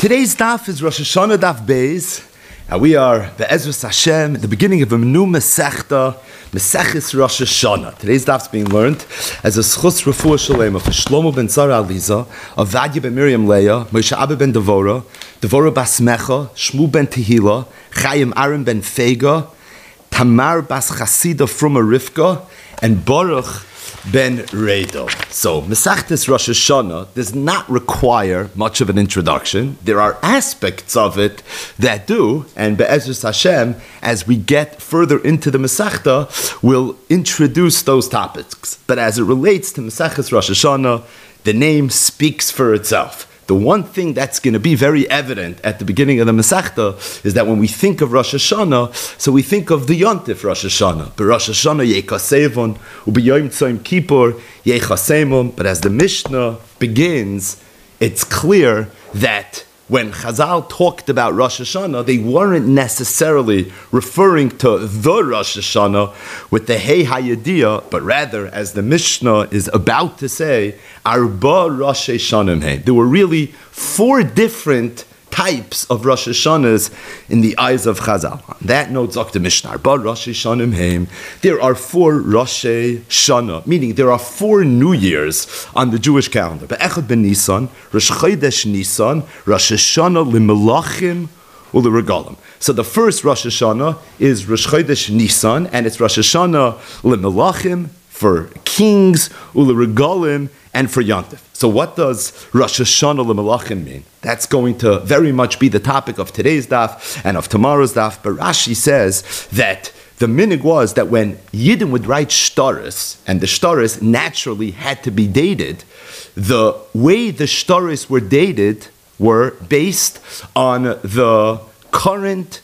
Today's daf is Rosh Hashanah daf Beis, and we are Be'ezras Hashem at the beginning of a new Masechta, Mesechus Rosh Hashanah. Today's daf is being learned as a Schus Refuah Shalema for Shlomo ben Tzara Aliza, Avadia ben Miriam Leah, Moshe Abba ben Devorah, Devorah bas Mecha, Shmu ben Tehila, Chaim Aaron ben Fega, Tamar bas Chasida from Rivka, and Baruch ben Redo. So, Mesechtes Rosh Hashanah does not require much of an introduction. There are aspects of it that do, and Be'ezras Hashem, as we get further into the Mesechta, we'll introduce those topics. But as it relates to Mesechtes Rosh Hashanah, the name speaks for itself. The one thing that's going to be very evident at the beginning of the Masechta is that when we think of Rosh Hashanah, so we think of the Yontif Rosh Hashanah. But Rosh Hashanah Yekasevon, Ubiyom Tzom Kippur Yechasemon. But as the Mishnah begins, it's clear that when Chazal talked about Rosh Hashanah, they weren't necessarily referring to the Rosh Hashanah with the Hey Hayadiyah, but rather, as the Mishnah is about to say, Arba Rosh Hashanah Hey. There were really four different types of Rosh Hashanahs in the eyes of Chazal. On that note, Zok the Mishnah, Arba Rosh Hashanah Hey. There are four Rosh Hashanah, meaning there are four New Years on the Jewish calendar. Be'echad ben Nisan, Rosh Chodesh Nisan, Rosh Hashanah Limelachim U'Leregalim. So the first Rosh Hashanah is Rosh Chodesh Nisan, and it's Rosh Hashanah Limelachim for kings, U'Leregalim, and for Yontif. So what does Rosh Hashanah L'Melachim mean? That's going to very much be the topic of today's daf and of tomorrow's daf. But Rashi says that the minig was that when Yidden would write shtaris, and the shtaris naturally had to be dated, the way the shtaris were dated were based on the current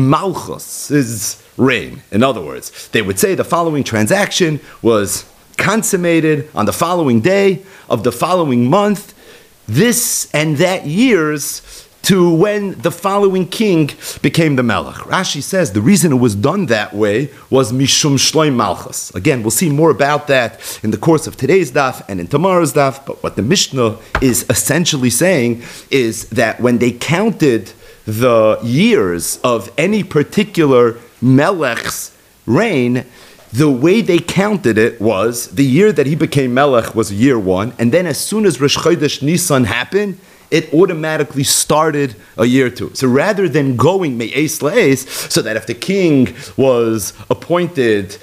Malchus's reign. In other words, they would say the following transaction was consummated on the following day of the following month, this and that years, to when the following king became the Melech. Rashi says the reason it was done that way was Mishum Shloim Malchus. Again, we'll see more about that in the course of today's daf and in tomorrow's daf, but what the Mishnah is essentially saying is that when they counted the years of any particular Melech's reign, the way they counted it was the year that he became Melech was year one, and then as soon as Rosh Chodesh Nisan happened, it automatically started a year two. So rather than going me'es la'es, so that if the king was appointed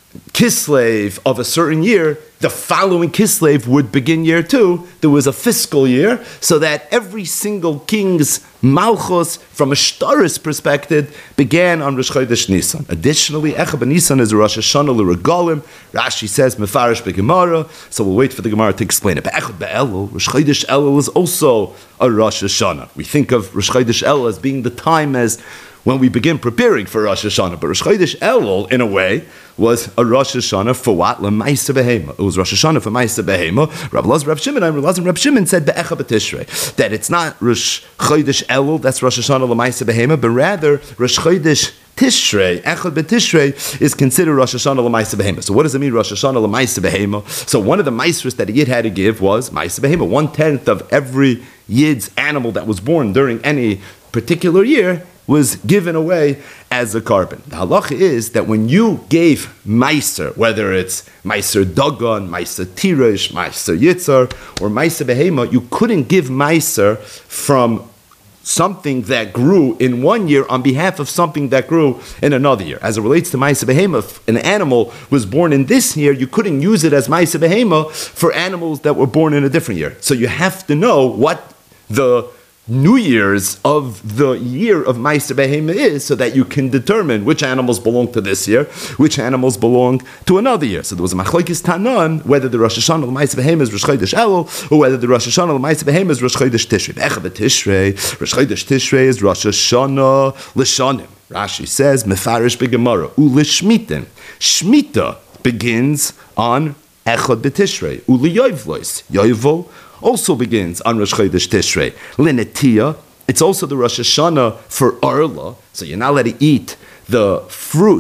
Kislev of a certain year, the following Kislev would begin year two. There was a fiscal year, so that every single king's Malchus, from a shtaris perspective, began on Rosh Chodesh Nisan. Additionally, Echad ben Nisan is a Rosh Hashanah l'Regalim. Rashi says Mefarish beGemara, so we'll wait for the Gemara to explain it. But Echad be'Elul, Rosh Chodesh Elul is also a Rosh Hashanah. We think of Rosh Chodesh Elul as being the time as when we begin preparing for Rosh Hashanah. But Rosh Chodesh Elul, in a way, was a Rosh Hashanah for what? L'Maisa Behema. It was Rosh Hashanah for Maisa Behema. Rav Elazar, Rav Shimon, and Rav Shimon said Be'echa B'Tishrei, that it's not Rosh Chodesh Elul, that's Rosh Hashanah L'Maisa Behema, but rather Rosh Chodesh Tishrei, Echad B'Tishrei, is considered Rosh Hashanah L'Maisa Behema. So what does it mean, Rosh Hashanah L'Maisa Behema? So one of the Maisros that a Yid had to give was Maisa Behema. 1/10 of every Yid's animal that was born during any particular year was given away as a carbon. The halacha is that when you gave meiser, whether it's meiser dagan, meiser tirish, meiser yitzar, or meiser behema, you couldn't give meiser from something that grew in one year on behalf of something that grew in another year. As it relates to meiser behema, if an animal was born in this year, you couldn't use it as meiser behema for animals that were born in a different year. So you have to know what the New Year's of the year of Meiser Behema is, so that you can determine which animals belong to this year, which animals belong to another year. So there was a machlokes tanan whether the Rosh Hashanah L'Meiser Behema is Rosh Chodesh Elul, or whether the Rosh Hashanah L'Meiser Behema is Rosh Chodesh Tishrei. Be'echa b'Tishrei, Rosh Chodesh Tishrei is Rosh Hashanah L'Shanim. Rashi says Mefarish beGemara u'Lishmitin. Shmita begins on Echad b'Tishrei u'Liyoivlois. Yoivol also begins on Rosh Chodesh Tishrei. Linetia, it's also the Rosh Hashanah for Arla, so you're not allowed to eat the fruit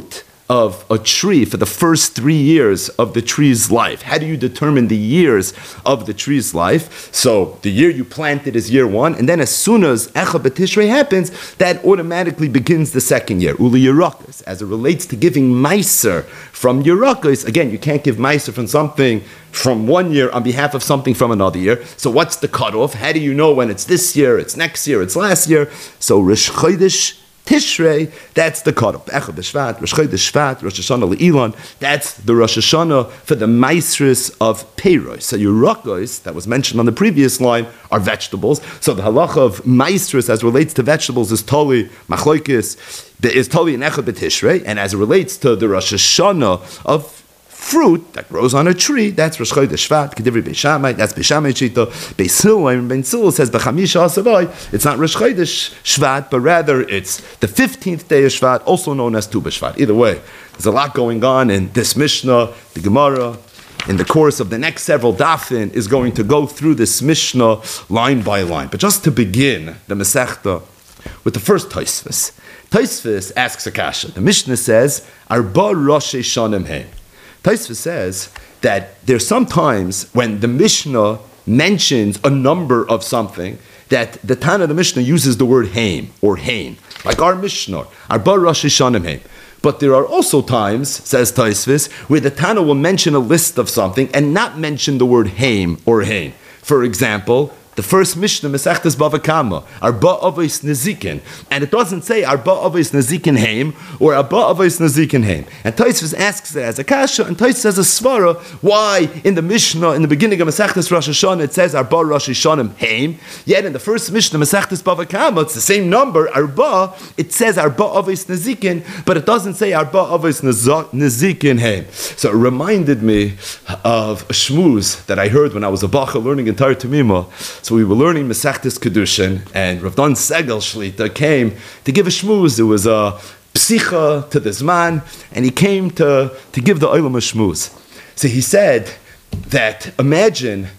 of a tree for the first 3 years of the tree's life. How do you determine the years of the tree's life? So the year you planted is year 1, and then as soon as Echa B'Tishrei happens, that automatically begins the second year, Uli Yerakos. As it relates to giving Meiser from Yerakos, again, you can't give Meiser from something from 1 year on behalf of something from another year. So what's the cutoff? How do you know when it's this year, it's next year, it's last year? So Rosh Chodesh Tishrei, that's the cutoff. Echad B'Shvat, Rosh Chodesh Shvat, Rosh Hashanah Le'ilon, that's the Rosh Hashanah for the Maisris of Peiros. So Yerakos, that was mentioned on the previous line, are vegetables. So the halacha of Maisris as relates to vegetables is Toli, Machlokes, is Toli and Echad B'Tishrei, and as it relates to the Rosh Hashanah of fruit that grows on a tree, that's Rosh Chodesh Shvat, Kedivri Beis Shammai, that's Beis Shammai Shita. Beis Hillel says, B'chamisha Asavai, it's not Rosh Chodesh Shvat, but rather it's the 15th day of Shvat, also known as Tu B'Shvat. Either way, there's a lot going on in this Mishnah, the Gemara, in the course of the next several dafin, is going to go through this Mishnah line by line. But just to begin the Masechta with the first Tosfos. Tosfos asks a kasha. The Mishnah says, Arba Rosh Hashanim He. Tosfos says that there's some times when the Mishnah mentions a number of something that the Tana of the Mishnah uses the word haim or hain, like our Mishnah, Arba Rosh Hashanim Haim. But there are also times, says Tosfos, where the Tana will mention a list of something and not mention the word haim or hain. For example, the first Mishnah, Masechtas Bava Kama, Arba Avos Nezikin, and it doesn't say Arba Avos Nezikin Haim or Arba Avos Nezikin Haim. And Tosfos asks it as a kasha, and Tosfos says a svara why in the Mishnah, in the beginning of Masechtas Rosh Hashanah, it says Arba Rosh Hashanim Haim, yet in the first Mishnah, Masechtas Bava Kama, it's the same number, Arba, it says Arba Avos Nezikin, but it doesn't say Arba Avos Nezikin Haim. So it reminded me of a shmuz that I heard when I was a bacha learning in Torah Tamima. So we were learning Masechtas Kedushin, and Rav Dan Segel Shlita came to give a shmuz. It was a psicha to this man, and he came to give the olam a shmuz. So he said that imagine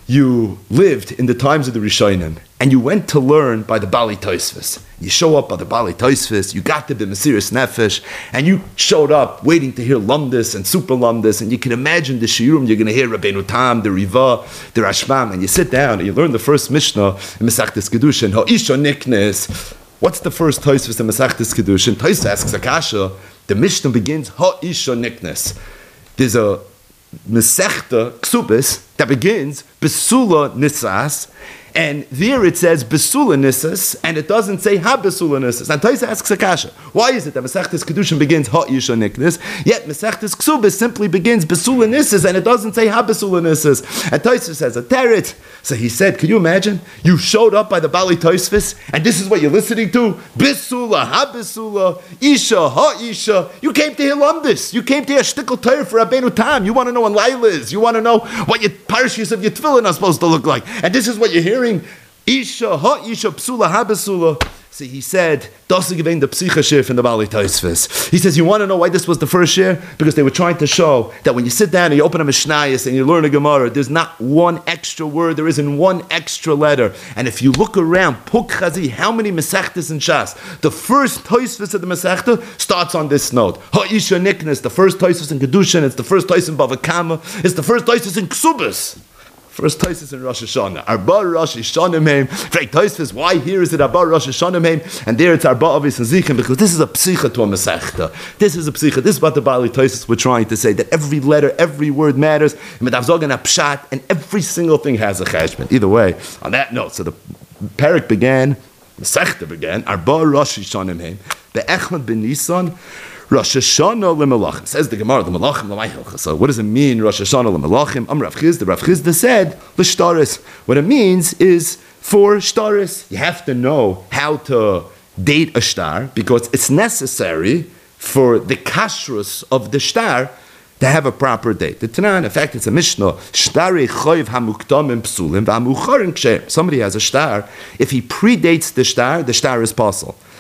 you lived in the times of the Rishonim, and you went to learn by the Bali Tosfos. You show up by the Bali Tosfos, you got to the Mesiris Nefesh, and you showed up waiting to hear Lumdus and Super Lumdus, and you can imagine the Shiurim, you're going to hear Rabbeinu Tam, the Riva, the Rashbam, and you sit down and you learn the first Mishnah in Masechtas Kedushin, Ha'isha Niknes. What's the first Tosfos in Masechtas Kedushin? Tosfos asks Akasha, the Mishnah begins, Ha'isha Niknes. There's a Masechta Ksubis that begins Besula Nisas, and there it says Besula Nisas, and it doesn't say Ha Besula Nisas. And Tosfos asks Akasha, why is it that Masechtas Kedushin begins Ha Isha Niknes, yet Masechtas Ksubis simply begins Besula Nisas, and it doesn't say Ha Besula Nisas? And Tosfos says a teret. So he said, can you imagine? You showed up by the Bali Tosfos, and this is what you're listening to? Besula, Ha Besula, Isha, Ha Isha. You came to hear Lumdus. You came to hear Shtikl Torah for Rabbeinu Tam. You want to know when Laila is. You want to know what your parashas of your tefillin are supposed to look like. And this is what you're hearing? Isha, Ha Isha, Psula, Ha Besula. See, he said, das gewinnt the psicha shir from the Bali Tosfos. He says, you want to know why this was the first shir? Because they were trying to show that when you sit down and you open a Mishnayos and you learn a Gemara, there's not one extra word, there isn't one extra letter. And if you look around, Puk Chazi, how many Masechtas in Shas? The first Tosfos of the Masechta starts on this note. Ha'isha Niknes, the first Tosfos in Kedushin, it's the first Tosfos in Bava Kama, it's the first Tosfos in Ksubis. First Tosfos in Rosh Hashanah. Arba Rosh Hashanah Meim. Frank Tosfos, why here is it Arba Rosh Hashanah Meim? And there it's Arba Avos Nezikin, because this is a psicha to a Masechta. This is a psicha. This is what the Bali Tosfos were trying to say, that every letter, every word matters, and every single thing has a cheshbon. Either way, on that note, so the parak began, Masechta began, Arba Rosh Hashanah Meim, Be'echad ben Nisan, Rosh Hashanah leMelachim. Says the Gemara, the Melachim leMaychilcha. So what does it mean, Rosh Hashanah leMelachim? Rav Chizda. Rav Chizda said, l'shtaris. What it means is for shtaris. You have to know how to date a shtar, because it's necessary for the kashrus of the shtar to have a proper date. The Tanan, in fact, it's a Mishnah. Shtari choiv hamuktamim psulim v'amucharim ksher. Somebody has a shtar. If he predates the shtar is possible.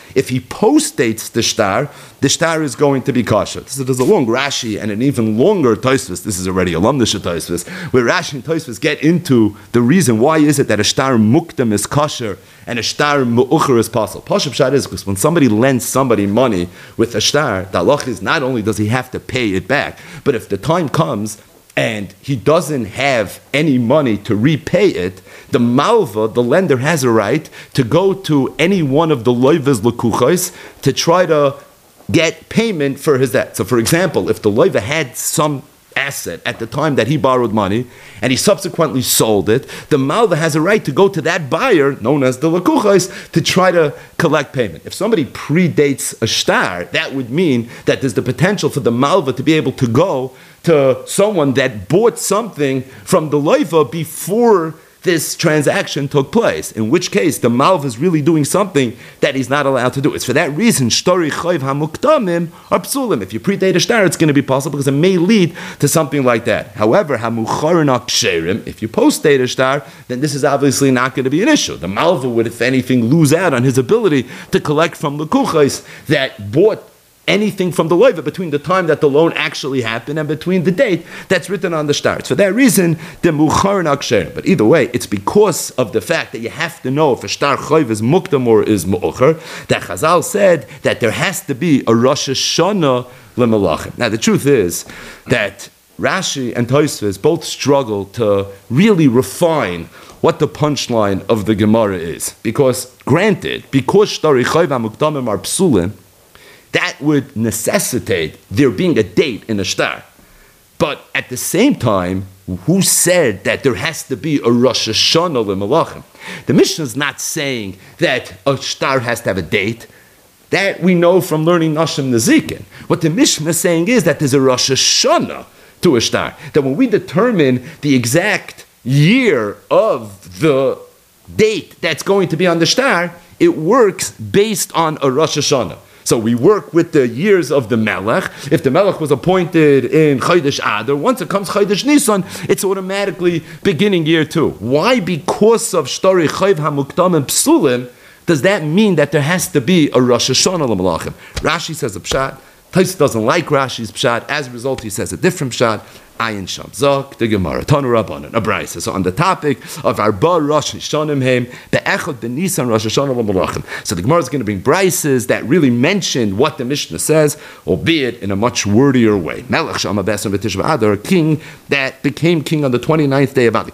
If he post-dates the shtar is going to be kosher. So there's a long Rashi and an even longer Tosfos. This is already a Lamdasha Tosfos, where Rashi and Tosfos get into the reason why is it that a shtar mukdam is kosher and a shtar mu'ucher is possible. Pashup Pshat is because when somebody lends somebody money with a shtar, the halach is not only does he have to pay it back, but if the time comes and he doesn't have any money to repay it, the malva, the lender, has a right to go to any one of the loivas lekuchos to try to get payment for his debt. So, for example, if the loiva had some asset at the time that he borrowed money and he subsequently sold it, the malva has a right to go to that buyer, known as the lekuchos, to try to collect payment. If somebody predates a shtar, that would mean that there's the potential for the malva to be able to go to someone that bought something from the loiva before this transaction took place, in which case the malva is really doing something that he's not allowed to do. It's for that reason shtori chayv hamuktamim are psulim. If you predate a shtar, it's going to be possible because it may lead to something like that. However, hamucharin aksherim, if you post-date a shtar, then this is obviously not going to be an issue. The malva would, if anything, lose out on his ability to collect from the kuchais that bought anything from the loiva between the time that the loan actually happened and between the date that's written on the shtar. It's for that reason the muchar naksher. But either way, it's because of the fact that you have to know if a shtar chayv is mukdam or is mu'ucher that Chazal said that there has to be a Rosh Hashanah lemalachim. Now the truth is that Rashi and Tosfos both struggle to really refine what the punchline of the Gemara is, because granted, because shtari chayv hamukdamim are psulim, that would necessitate there being a date in a shtar. But at the same time, who said that there has to be a Rosh Hashanah lemalachim? The Mishnah is not saying that a shtar has to have a date. That we know from learning Nashim Nezikin. What the Mishnah is saying is that there's a Rosh Hashanah to a shtar. That when we determine the exact year of the date that's going to be on the shtar, it works based on a Rosh Hashanah. So we work with the years of the Melech. If the Melech was appointed in Chodesh Adar, once it comes Chodesh Nisan, it's automatically beginning year 2. Why? Because of Shtori Chayv HaMuktam and Psulim, does that mean that there has to be a Rosh Hashanah l'Malachim? Rashi says a pshat. Tais doesn't like Rashi's pshat. As a result, he says a different pshat. Ayin Sham Zok, the Gemara, Tanu Rabbanan, a Brisa. So on the topic of Arba Rosh Hashanah Heim, the Echad B'Nisan Rosh Hashanah L'Malachim. So the Gemara is going to bring Brises that really mention what the Mishnah says, albeit in a much wordier way. Melech Shama Besan B'Tishva Adar, a king that became king on the 29th day of Adar.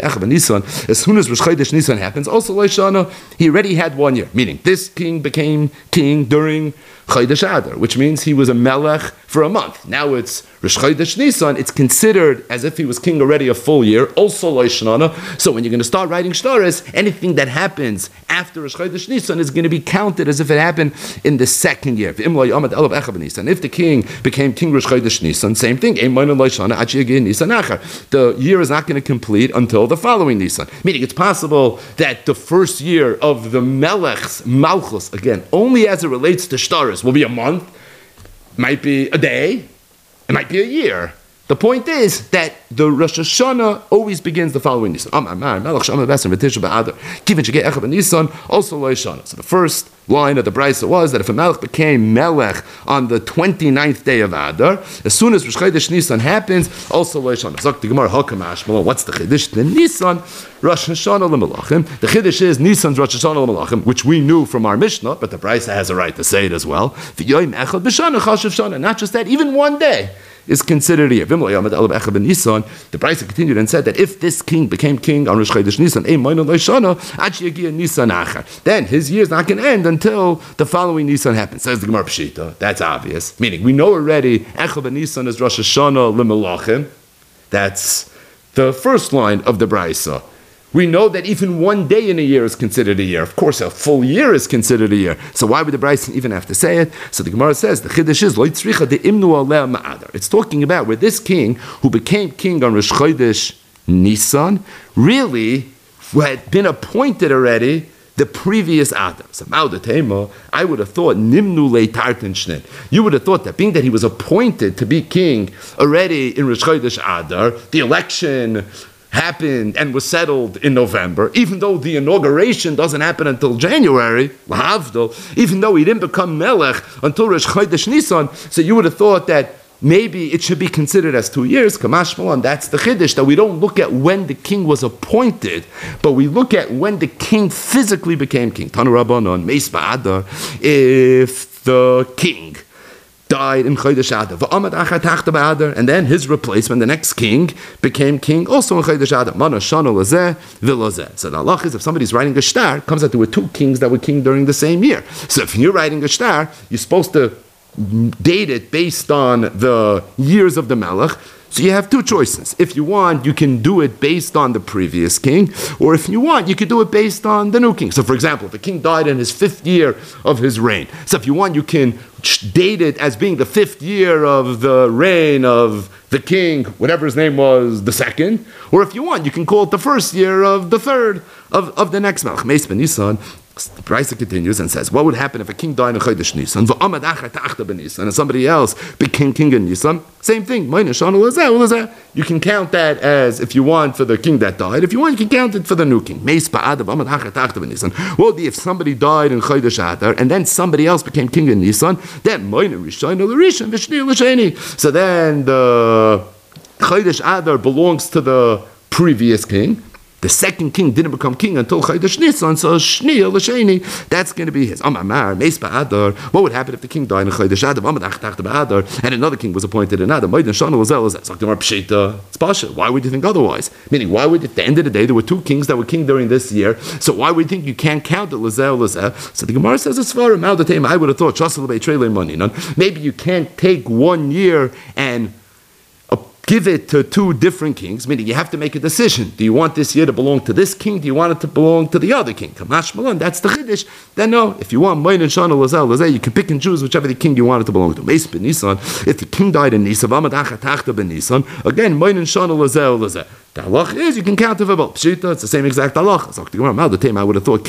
As soon as Rosh Chodesh Nisan happens, also Leishana, he already had 1 year. Meaning, this king became king during Chodesh Adar, which means he was a melech for a month. Now it's Rosh Chodesh Nisan, it's considered as if he was king already a full year, also Leishana. So when you're going to start writing shtaris, anything that happens after Rosh Chodesh Nisan is going to be counted as if it happened in the second year. If the king became king Rosh Chodesh Nisan, same thing. The year is not going to complete until the following Nisan. Meaning it's possible that the first year of the melech's malchus, again, only as it relates to shtaris, will be a month, might be a day, it might be a year. The point is that the Rosh Hashanah always begins the following Nisan. Also So the first line of the Brisa was that if a Melech became Melech on the 29th day of Adar, as soon as Rosh Chodesh Nisan happens, also Leishana. Zok the Gemara Hakamash Malon. What's the Chiddush? The Nisan Rosh Hashanah L'Malachim. The Chiddush is Nisan's Rosh Hashanah L'Malachim, which we knew from our Mishnah, but the Brisa has a right to say it as well. Not just that, even 1 day is considered a year. The Brisa continued and said that if this king became king on Rosh Chodesh Nisan, then his year is not going to end until the following Nisan happens. Says the Gemara Pshita. That's obvious. Meaning, we know already Echad Nisan is Rosh Hashanah L'Malachim. That's the first line of the Brisa. We know that even 1 day in a year is considered a year. Of course, a full year is considered a year. So why would the Brisa even have to say it? So the Gemara says, the Chiddush is, it's talking about where this king, who became king on Rosh Chodesh Nisan, really had been appointed already the previous Adar. So I would have thought, Nimnu le tartin shnit. You would have thought that being that he was appointed to be king already in Rosh Chodesh Adar, the election happened and was settled in November, even though the inauguration doesn't happen until January, even though he didn't become Melech until Rosh Chodesh Nisan, so you would have thought that maybe it should be considered as 2 years. Kamash Malan, that's the Chiddush, that we don't look at when the king was appointed, but we look at when the king physically became king. Tanu Rabbanon, Meis Ba'adar, if the king died in Chodesh Adar, v'amad achar tachta b'Adar, and then his replacement, the next king, became king also in Chodesh Adar. Mana shana lazeh v'lazeh. So the halach is, if somebody's writing a shtar, it comes out there were 2 kings that were king during the same year. So if you're writing a shtar, you're supposed to date it based on the years of the Melech. So you have 2 choices. If you want, you can do it based on the previous king, or if you want, you can do it based on the new king. So for example, if a king died in his 5th year of his reign, so if you want, you can date it as being the 5th year of the reign of the king, whatever his name was, the 2nd, or if you want, you can call it the 1st year of the 3rd of the next Melech. Meis ben Nisan. The Brisa continues and says, what would happen if a king died in Chodesh Nisan, and somebody else became king in Nisan? Same thing. You can count that as, if you want, for the king that died. If you want, you can count it for the new king. What would be if somebody died in Chodesh Adar and then somebody else became king in Nisan? Then so then the Chodesh Adar belongs to the previous king. The second king didn't become king until Chodesh Nisan, so Shni L'Sheni, that's going to be his. Amar Meis Ba'Adar. What would happen if the king died in Chodesh Adar? And another king was appointed in Adar. It's Pasha. Why would you think otherwise? Meaning, why would, at the end of the day, there were 2 kings that were king during this year, so why would you think you can't count it Lazeh? So the Gemara says it's far. I would have thought, maybe you can't take 1 year and give it to 2 different kings, meaning you have to make a decision. Do you want this year to belong to this king? Do you want it to belong to the other king? Kamash Malan, that's the Chiddush. Then no, if you want Moin and Shana Lazeh, you can pick and choose whichever the king you want it to belong to. Meis ben Nisan, if the king died in Nisan, again, Moin and Shana Lazeh. The halach is you can count it for both. Pshita, it's the same exact halach. I would have thought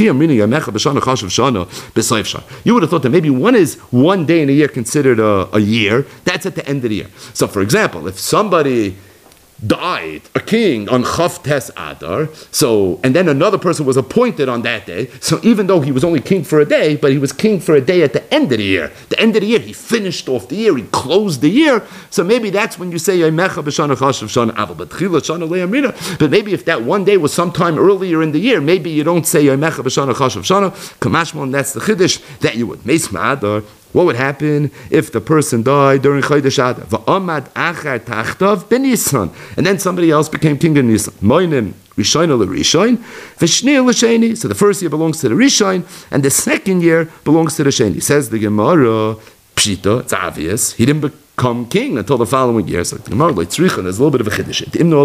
you would have thought that maybe one day in a year considered a year. That's at the end of the year. So, for example, if somebody died, a king, on Chav Tes Adar, and then another person was appointed on that day, so even though he was only king for a day, but he was king for a day at the end of the year. The end of the year, he finished off the year, he closed the year, so maybe that's when you say, but maybe if that one day was sometime earlier in the year, maybe you don't say, Kamashmon, that's the Chiddush that you would. Meis Ma'adar. What would happen if the person died during Chodesh Adar? V'amad achar tachtav ben Nisan, and then somebody else became king in Nisan. Moinim Rishon l'Rishon, v'Shni l'Sheni. So the first year belongs to the Rishon, and the second year belongs to the Sheni. Says the Gemara, Pshita, it's obvious. He didn't become king until the following year. So the Gemara, there's a little bit of a chiddush.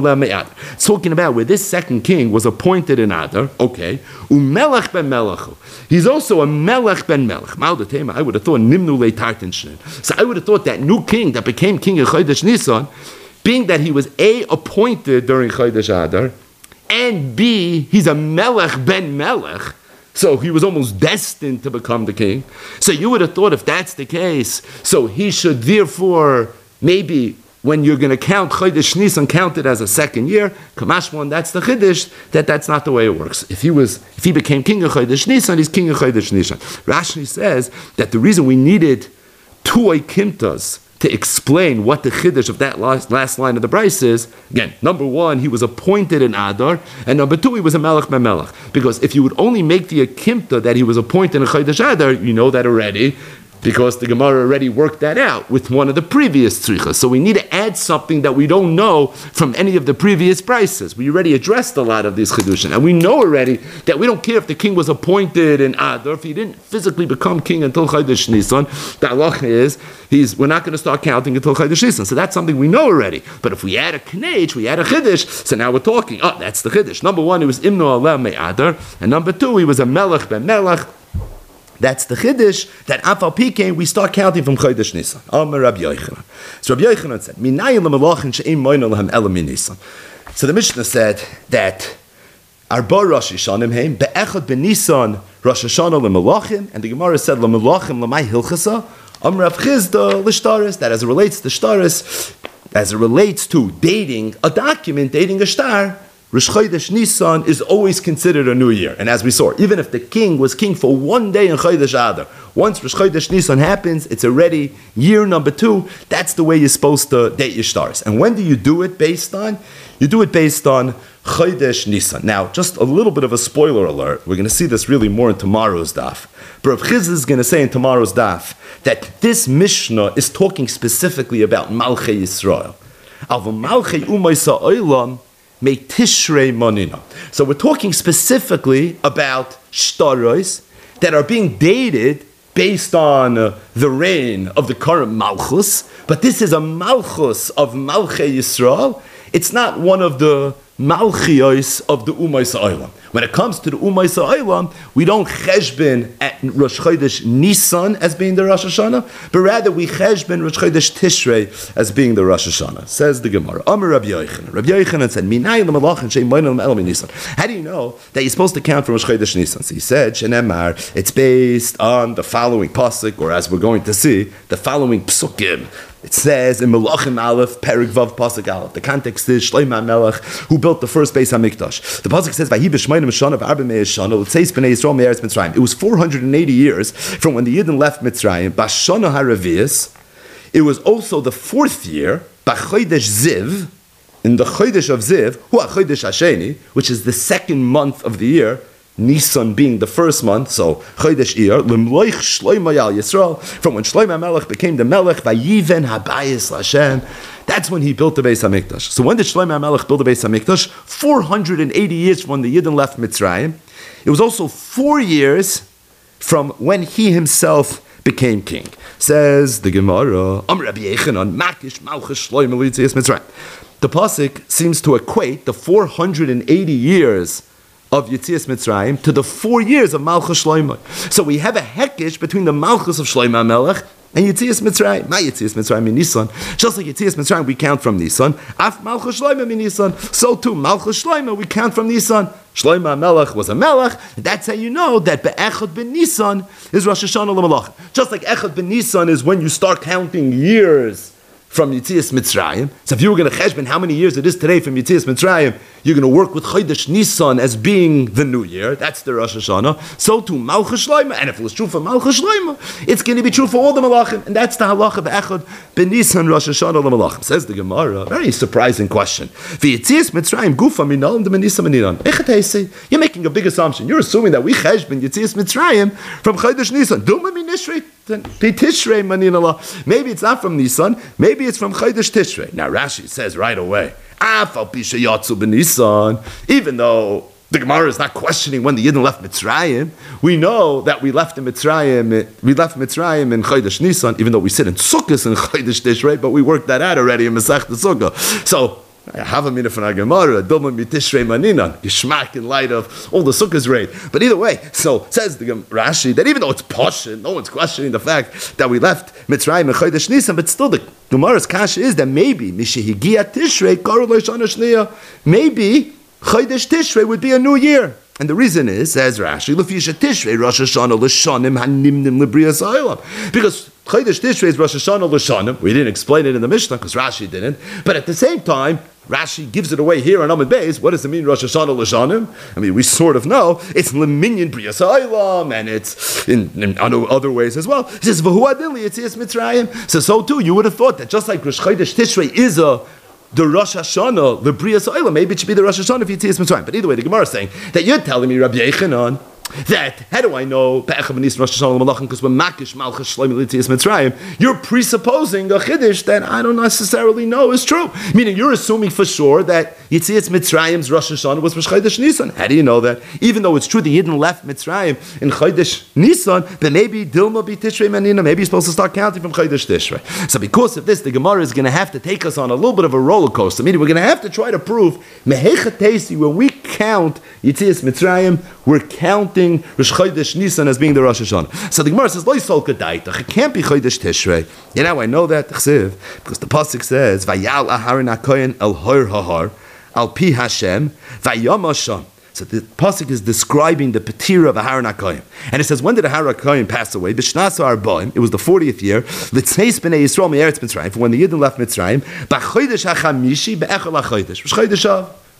It's talking about where this second king was appointed in Adar. Okay, umelech ben melech. He's also a melech ben melech. I would have thought nimnu leitartin. So I would have thought that new king that became king in Chodesh Nisan, being that he was A, appointed during Chodesh Adar, and B, he's a melech ben melech. So he was almost destined to become the king. So you would have thought if that's the case, so he should therefore, maybe when you're going to count Chodesh Nisan, count it as a second year. Kamashmon, that's the Chiddush, that's not the way it works. If he became king of Chodesh Nisan, he's king of Chodesh Nisan. Rashi says that the reason we needed 2 Oikimtas to explain what the chiddush of that last line of the Bryce is, again, number 1, he was appointed in Adar, and number 2, he was a melech ben melech. Because if you would only make the akimta that he was appointed in Chodesh Adar, you know that already, because the Gemara already worked that out with one of the previous tzrichas. So we need to add something that we don't know from any of the previous prices. We already addressed a lot of these chidushim, and we know already that we don't care if the king was appointed in Adar, if he didn't physically become king until Chodesh Nisan. The halacha is we're not going to start counting until Chodesh Nisan. So that's something we know already. But if we add a knech, we add a chiddush. So now we're talking. Oh, that's the chiddush. Number 1, he was imno aleh me'adar, and number 2, he was a melech ben melech. That's the chiddush that afal pikein we start counting from Chodesh Nisan. Amar Rabbi Yochanan. So Rabbi Yochanan said, "Minayim lemelachin she'im moyin lehem ela min Nisan." So the Mishnah said that Arba Rosh Hashanim heim be'echad ben Nisan Rosh Hashanah lemelachim, and the Gemara said lemelachim lemay hilchasa. Amar Rav Chizda l'shtaris, that as it relates to shtaris, as it relates to dating a document, dating a shtar, Rosh Chodesh Nisan is always considered a new year. And as we saw, even if the king was king for one day in Chodesh Adar, once Rosh Chodesh Nisan happens, it's already year number 2. That's the way you're supposed to date your stars. And when do you do it based on? You do it based on Chodesh Nisan. Now, just a little bit of a spoiler alert. We're going to see this really more in tomorrow's daf. But Rav Chizz is going to say in tomorrow's daf that this Mishnah is talking specifically about Malchei Yisrael. Avu Malchei Umaysa Olam May Tishrei Manina. So we're talking specifically about shtaros that are being dated based on the reign of the current Malchus, but this is a Malchus of Malchei Yisrael. It's not one of the Malchios of the Umaysa Olam. When it comes to the Umaysa Olam, we don't cheshbon at Rosh Chodesh Nisan as being the Rosh Hashanah, but rather we cheshbon Rosh Chodesh Tishrei as being the Rosh Hashanah. Says the Gemara. Amar Rabbi Yochanan. Rabbi Yochanan said, Minay l'malach and she'im moinen l'me'elam Nisan. How do you know that you're supposed to count from Rosh Chodesh Nisan? So he said, Shenemar, it's based on the following pasuk, or as we're going to see, the following psukim. It says in Melachim Aleph, Perik Vav Pasuk Aleph. The context is Shlomo Melech, who built the first Beis Hamikdash. The pasuk says, "Vahi b'shmeinim shana v'arba me'ez shana l'tzeis b'nei Yisrael me'eretz Mitzrayim." It was 480 years from when the Yidden left Mitzrayim. B'shana haravias. It was also the 4th year, b'chodesh Ziv, in the chodesh of Ziv, hu chodesh Hasheni, which is the 2nd month of the year. Nisan being the 1st month, so Chodesh Iyar, Limloich Shlomo Yal Yisrael, from when Shlomo Melech became the Melech, Vayiven Habayis Lashem, that's when he built the Beis HaMikdash. So when did Shlomo Melech build the Beis HaMikdash? 480 years from when the Yidden left Mitzrayim. It was also 4 years from when he himself became king. Says the Gemara, Am Rabbi Yechanan, Makish Malchus Shlomo Litzias Mitzrayim. The pasuk seems to equate the 480 years of Yetzias Mitzrayim to the 4 years of Malchus Shlomo. So we have a hekesh between the Malchus of Shlomo Melech and Yetzias Mitzrayim. My Yetzias Mitzrayim in Nisan. Just like Yetzias Mitzrayim we count from Nisan. Af Malchus Shlomo in Nisan. So too Malchus Shlomo we count from Nisan. Shlomo Melech was a Melech. That's how you know that Be'echad ben Nisan is Rosh Hashanah l'Malach. Just like Echad ben Nisan is when you start counting years from Yetzias Mitzrayim. So if you were going to cheshbon how many years it is today from Yetzias Mitzrayim, you're going to work with Chodesh Nisan as being the new year. That's the Rosh Hashanah. So too Malchus Shlomo. And if it was true for Malchus Shlomo, it's going to be true for all the Malachim. And that's the halacha of Echad ben Nisan Rosh Hashanah l'Malachim. Says the Gemara. Very surprising question. V'Yetzias Mitzrayim gufa minalim de Nisan miniran. You're making a big assumption. You're assuming that we cheshbon Yetzias Mitzrayim from Chodesh Nisan. Duma minishri. Maybe it's not from Nisan, maybe it's from Chodesh Tishrei. Now Rashi says right away, even though the Gemara is not questioning when the Yidden left Mitzrayim, we know that we left Mitzrayim in Chodesh Nisan, even though we sit in Sukkot in Chodesh Tishrei, but we worked that out already in Masechta Sukkah. So I have a minute from our Gemara, Dilma mitishrei maninan, Geshmak in light of all the Sukkah's raid. But either way, so says the Rashi that even though it's Pashin, no one's questioning the fact that we left Mitzrayim and Chodesh Nisan, but still the Gemara's kasha is that maybe Mishihigia Tishrei Karu Loishana Shniya, maybe Chodesh Tishrei would be a new year. And the reason is, says Rashi, Lefisha Tishrei Rosh Hashanah L'Shanim Hanimnim L'Brias Ha'olam, because Chodesh Tishrei is Rosh Hashanah L'Shanim. We didn't explain it in the Mishnah because Rashi didn't. But at the same time, Rashi gives it away here on Amud Beis. What does it mean, Rosh Hashanah L'Shanim? I mean, we sort of know. It's L'Minyan Brias Ha'olam, and it's in other ways as well. He says, V'hu Adili Yetzias Mitzrayim. So too, you would have thought that just like Rosh Chodesh Tishrei is the Rosh Hashanah, the Brias Ha'olam, maybe it should be the Rosh Hashanah if Yetzias Mitzrayim. But either way, the Gemara is saying that you're telling me, Rabbi Yechanan, that, how do I know because when Makish Malchus Shlomo Litzias Mitzrayim, you're presupposing a Chiddush that I don't necessarily know is true. Meaning you're assuming for sure that Yetzias Mitzrayim's Rosh Hashanah was for Chodesh Nisan. How do you know that? Even though it's true the Yidden left Mitzrayim in Chodesh Nisan, then maybe Dilma be Tishrei Manina, maybe you're supposed to start counting from Chodesh Tishrei. So because of this, the Gemara is going to have to take us on a little bit of a roller coaster. Meaning we're going to have to try to prove Mehecha Teisi, when we count Yetzias Mitzrayim, we're counting Rosh Chodesh Nisan as being the Rosh Hashanah. So the Gemara says, Lo Yisol Kedaitach, it can't be Chodesh Tishrei. You know, I know that, because the Pasuk says, Vayal Aharon HaKohen El Hor HaHor, Al Pi Hashem, Vayom Hashem. So the Pasuk is describing the Petira of Aharon HaKohen. And it says, when did Aharon HaKohen pass away? B'shnas Arbaim, it was the 40th year, L'tzneis B'nei Yisrael Me'eretz Mitzrayim, for when the Yidden left Mitzrayim, B'chodesh HaChamishi B'echol HaChodesh, Rosh Chodesh Av.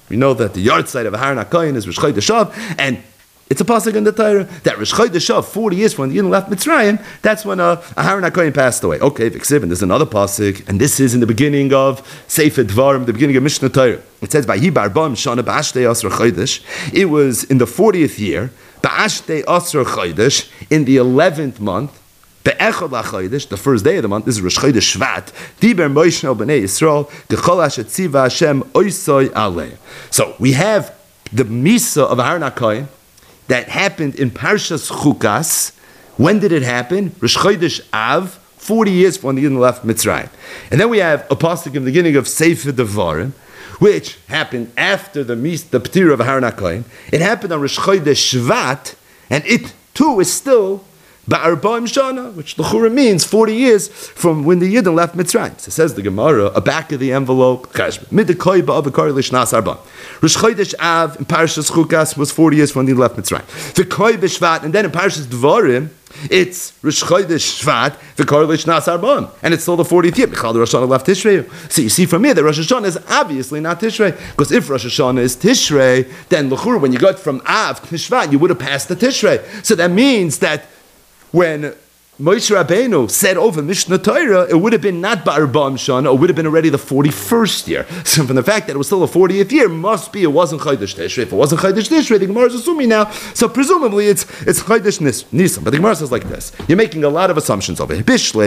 We know that the yard site of Aharon HaKohen is Rosh Chodesh Av, and it's a pasuk in the Torah that Rosh Chodesh Av, 40 years from when the Yidden left Mitzrayim, that's when Aharon HaKohen passed away. Okay, V'ksiv, and there's another pasuk, and this is in the beginning of Sefer Dvarim, the beginning of Mishnah Torah. It says, Vayi ba'arba'im shana ba'ashtei asra chodesh. It was in the 40th year, ba'ashtei asra chodesh, in the 11th month, Be'echad la'chodesh, the first day of the month, this is Rosh Chodesh Shvat, Diber Moshe el b'nei Yisrael, K'chol asher tziva Hashem oisoi aleh. So we have the Misa of Aharon HaKohen that happened in Parshas Chukas. When did it happen? Rosh Chodesh Av, 40 years from the Yidden left Mitzrayim. And then we have a pasuk in the beginning of Sefer Devarim, which happened after the P'tir of Aharon HaKohen. It happened on Rosh Chodesh Shvat, and it too is still Ba'arba'im Shana, which l'chura means 40 years from when the Yidden left Mitzrayim. So says the Gemara, a back of the envelope, Mid'akoi ba'avakar l'shnas arba. Rosh Chodesh Av in Parashas Chukas was 40 years from when the Yidden left Mitzrayim. V'koi b'Shvat, and then in Parashas Dvarim, it's Rosh Chodesh Shvat, v'kar l'shnas arba, and it's still the 40th year. Michal the Rosh Hashanah left Tishrei. So you see from here that Rosh Hashanah is obviously not Tishrei, because if Rosh Hashanah is Tishrei, then l'chura, when you got from Av to Shvat, you would have passed the Tishrei. So that means that when Moshe Rabbeinu said over Mishnah Torah, it would have been not Ba'arba'im Shana, it would have been already the 41st year. So from the fact that it was still the 40th year, must be it wasn't Chodesh Tishrei. If it wasn't Chodesh Tishrei, the Gemara is assuming now, so presumably it's Chodesh Nisan. But the Gemara says like this, you're making a lot of assumptions over here. The first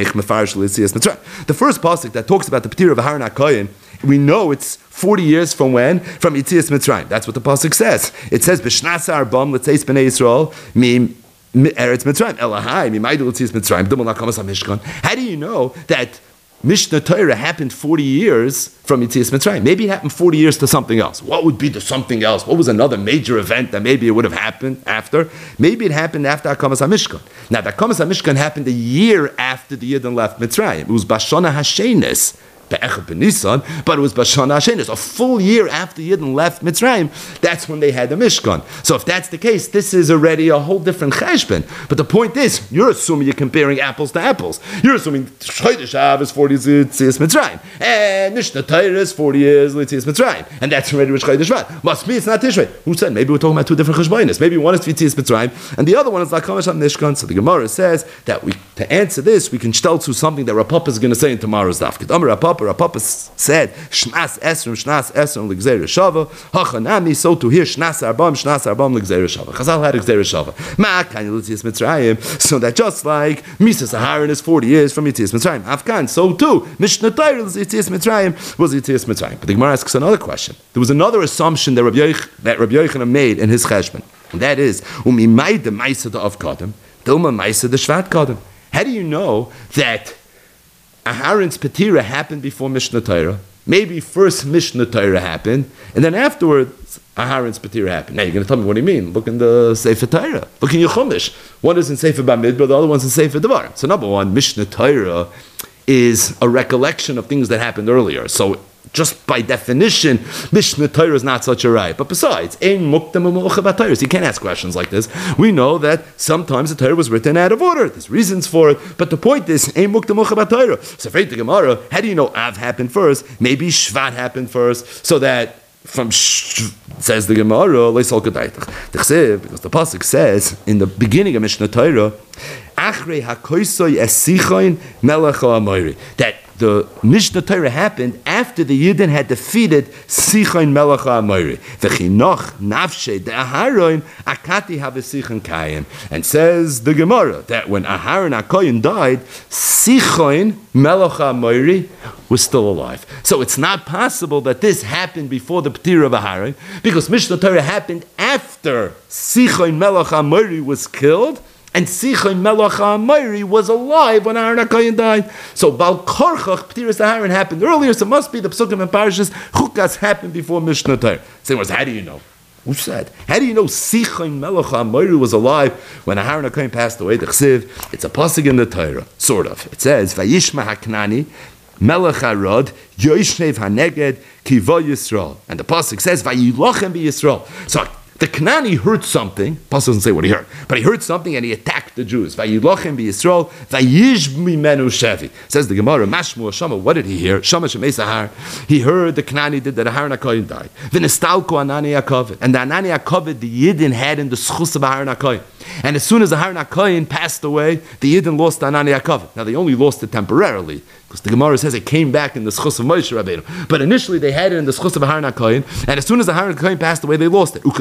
pasuk that talks about the P'tir of Aharon HaKohen, we know it's 40 years from when? From Yitzias Mitzrayim. That's what the pasuk says. It says, B'shnas ha'arba'im l'tzeis b'nei Yisrael, Eretz Mitzrayim, Elahai, Mimaydu L'tzias Mitzrayim, Dumul Nakamas HaMishkan. How do you know that Mishnah Torah happened 40 years from Yitzias Mitzrayim? Maybe it happened 40 years to something else. What would be the something else? What was another major event that maybe it would have happened after? Maybe it happened after Akamas HaMishkan. Now, the Akamas HaMishkan happened a year after the Yidden left Mitzrayim. It was Bashana Hashenes, but it was Bashana Hashenes, a full year after Yidden left Mitzrayim. That's when they had the Mishkan. So if that's the case, this is already a whole different cheshbon. But the point is, you're assuming you're comparing apples to apples. You're assuming Chodesh Av is 40 years Yitzias Mitzrayim, and Mishnah Torah is 40 years Yitzias Mitzrayim, and that's already Rosh Chodesh Shvat. Must be it's not Tishrei. Who said? Maybe we're talking about two different cheshbonos. Maybe one is Yitzias Mitzrayim, and the other one is Lakamas HaMishkan. So the Gemara says that to answer this, we can shtel to something that Rapapa is going to say in tomorrow's daf. Rapapa said, Shnas Esrim l'gzeira shava, hachanami, so to hear Shnas Arbam l'gzeira shava. Chazal had l'gzeira shava. Ma'akani l'tzias Mitzrayim, so that just like Misas Aharon is 40 years from Yitzias Mitzrayim, Afghan, so too, Mishnah Torah Yitzias Mitzrayim was Yitzias Mitzrayim. But the Gemara asks another question. There was another assumption that Rabbi Yochanan made in his cheshbon, and that is, u'mimayde ma'isa of Kadam, dilma ma'isa de Shvat Kadam. How do you know that Aharon's Petira happened before Mishnah Torah? Maybe first Mishnah Torah happened, and then afterwards Aharon's Petira happened. Now you're going to tell me, what do you mean? Look in the Sefer Torah. Look in your Chumash. One is in Sefer Bamidbar, the other one's in Sefer Devar. So number one, Mishnah Torah is a recollection of things that happened earlier. So just by definition, Mishnah Torah is not such a right. But besides, you can't ask questions like this. We know that sometimes the Torah was written out of order. There's reasons for it. But the point is, so the Gemara, how do you know Av happened first? Maybe Shvat happened first, so that says the Gemara, because the pasuk says in the beginning of Mishnah Torah, that the Mishnah Torah happened after the Yidden had defeated Sichon Melech HaAmori. V'chinoch nafshe de'Aharon akati havesichon kayim. And says the Gemara that when Aharon HaKohen died, Sichon Melech HaAmori was still alive. So it's not possible that this happened before the P'tir of Aharon, because Mishnah Torah happened after Sichon Melech HaAmori was killed, and Sichon Melech HaAmori was alive when Aharon HaKohen died. So Bal Korchach, P'tiras Aharon happened earlier, so it must be the Psukim and Parashas Chukas happened before Mishnah Torah. Same was, how do you know? Who said? How do you know Sichon Melech HaAmori was alive when Aharon HaKohen passed away? The Chsiv, it's a pasuk in the Torah, sort of. It says, Vayishma HaKnani, Melech HaRod, Yoshnev HaNeged, Kivo Yisrael. And the pasuk says, Vayilochem Bi Yisrael. So The Kanani heard something. Pasuk doesn't say what he heard, but he heard something and he attacked the Jews. Vayilochem b'Yisrael, vayishb mimenu shevi. Says the Gemara, Mashmu Shama. What did he hear? Shama shemesahar. He heard the Kanani did that Aharon HaKohen died. V'nestalko Anani HaKovid, and the Anani HaKovid the Yidden had in the schus of Aharon HaKohen. And as soon as Aharon HaKohen passed away, the Yidden lost the Anani HaKovid. Now they only lost it temporarily, because the Gemara says it came back in the schus of Moshe Rabbeinu. But initially they had it in the schus of Aharon HaKohen, and as soon as Aharon HaKohen passed away, they lost it.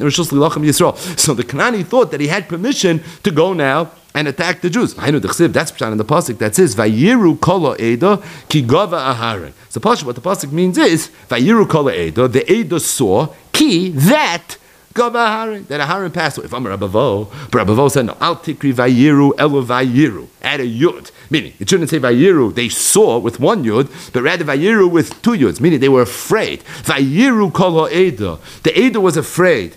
So the Kanani thought that he had permission to go now and attack the Jews. That's Pshat in the pasuk that says Vayiru kol ha'eda ki gava Aharon. So what the pasuk means is Vayiru kol ha'eda, the Eda saw ki that gava Aharon, that Aharon passed away. If I'm Rabavo, but Rabavo said no. Al tikri Vayiru elo Vayiru, add a yud. Meaning, it shouldn't say Vayiru, they saw with one yud, but rather Vayiru with two yuds, meaning they were afraid. Vayiru kol ha'eda, the Eda was afraid.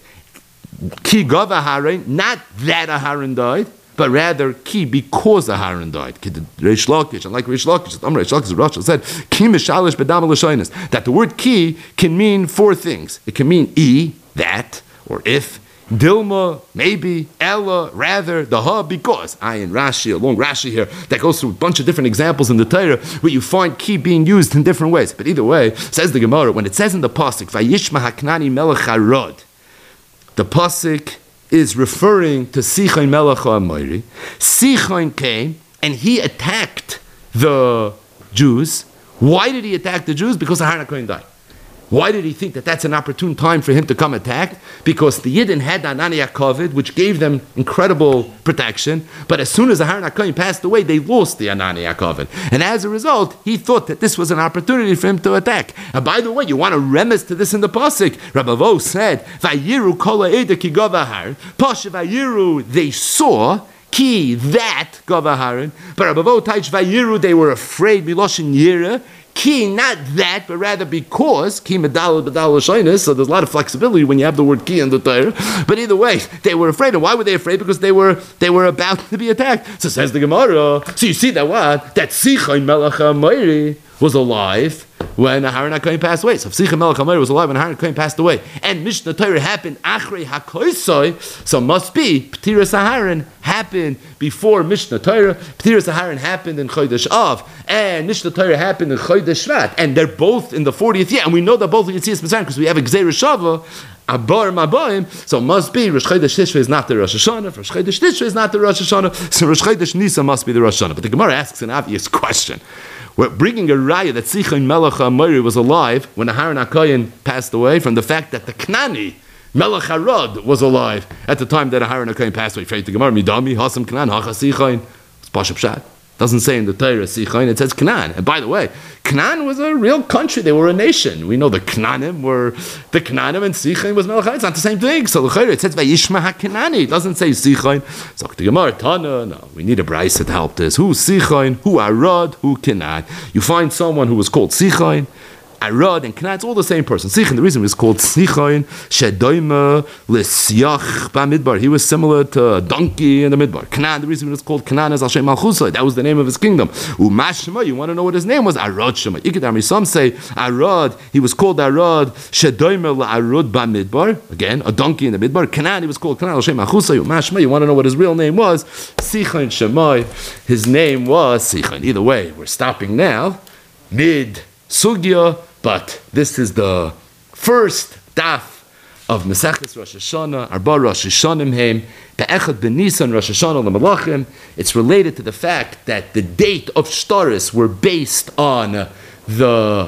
Ki gav Aharon, not that Aharon died, but rather ki because Aharon died. Reish Lakish, and like Reish Lakish, Reish Lakish Rosh said, ki mishalish bedam l'shoinus, that the word ki can mean four things. It can mean that, or if, Dilma, maybe, Ella, rather, the ha, because. Ayin Rashi, a long Rashi here, that goes through a bunch of different examples in the Torah where you find ki being used in different ways. But either way, says the Gemara, when it says in the pasuk, Vayishma haknani melech harod, the pasuk is referring to Sichon melech ha'amori. Sichon came and he attacked the Jews. Why did he attack the Jews? Because Aharon HaKohen died. Why did he think that that's an opportune time for him to come attack? Because the Yidden had Anani HaKovid, which gave them incredible protection. But as soon as Aharon HaKohen passed away, they lost the Anani HaKovid. And as a result, he thought that this was an opportunity for him to attack. And by the way, you want to remiss to this in the pasuk. Rabavo said, "Vayiru kol ha'eda ki gav Aharon." Pasha Vayiru, they saw. Ki, that gav Aharon. But Rabavo Taich Vayiru, they were afraid. Miloshin Yira. Ki, not that, but rather because, ki medal l'shoinus, so there's a lot of flexibility when you have the word ki in the Torah. But either way, they were afraid. And why were they afraid? Because they were about to be attacked. So says the Gemara, so you see that what? That Sichon melech ha'amori was alive when Aharon HaKohen passed away. So if Sichon melech ha'amori was alive when Aharon HaKohen passed away, and Mishnah Torah happened achrei hakoisoi, so must be Ptiras Aharon happened before Mishnah Torah. Ptiras Aharon happened in Chodesh Av, and Mishnah Torah happened in Chodesh Shvat, and they're both in the 40th year. And we know that both of Yitzias Mitzrayim because we have Gzeir Shava. Abar Maboim, so must be Rosh Chodesh Tishrei is not the Rosh Hashanah. Rosh Chodesh Tishrei is not the Rosh Hashanah. So Rosh Chodesh Nisan must be the Rosh Hashanah. But the Gemara asks an obvious question. We're bringing a raya that Sichon melech ha'amori was alive when Aharon HaKohen passed away from the fact that the Knani melech harod was alive at the time that Aharon HaKohen passed away. The Gemara midami hasam Knan hacha Sichon. It's Pashup Pshat. Doesn't say in the Torah Sichon, it says Canaan. And by the way, Canaan was a real country. They were a nation. We know the Canaanim were the Canaanim and Sichon was Melech. It's not the same thing. So it says Vayishma HaKanani. It doesn't say Sichon. So the Gemara Tana. No, we need a brayso to help this. Who Sichon? Who Arad? Who Canaan? You find someone who was called Sichon, Arad and Canaan, it's all the same person. Sichon, the reason it was called Sichon, Shedoima L'Siach B'Midbar. He was similar to a donkey in the Midbar. Canaan, the reason it was called Canaan is Al-Shem Malchusai. That was the name of his kingdom. Umashma, you want to know what his name was? Arad Shema. Ikadami, some say Arad, he was called Arad, Shedoima L'Arud B'Midbar. Again, a donkey in the Midbar. Canaan, he was called Canaan, Al-Shem Malchusai. Umashma, you want to know what his real name was? Sichon Shemai. His name was Sichon. Either way, we're stopping now. Mid Sugya. But this is the first daf of Maseches Rosh Hashanah, Arba Rosh Hashanim Heim, Be'echad B'Nisan Rosh Hashanah L'Malachim. It's related to the fact that the date of Shtaris were based on the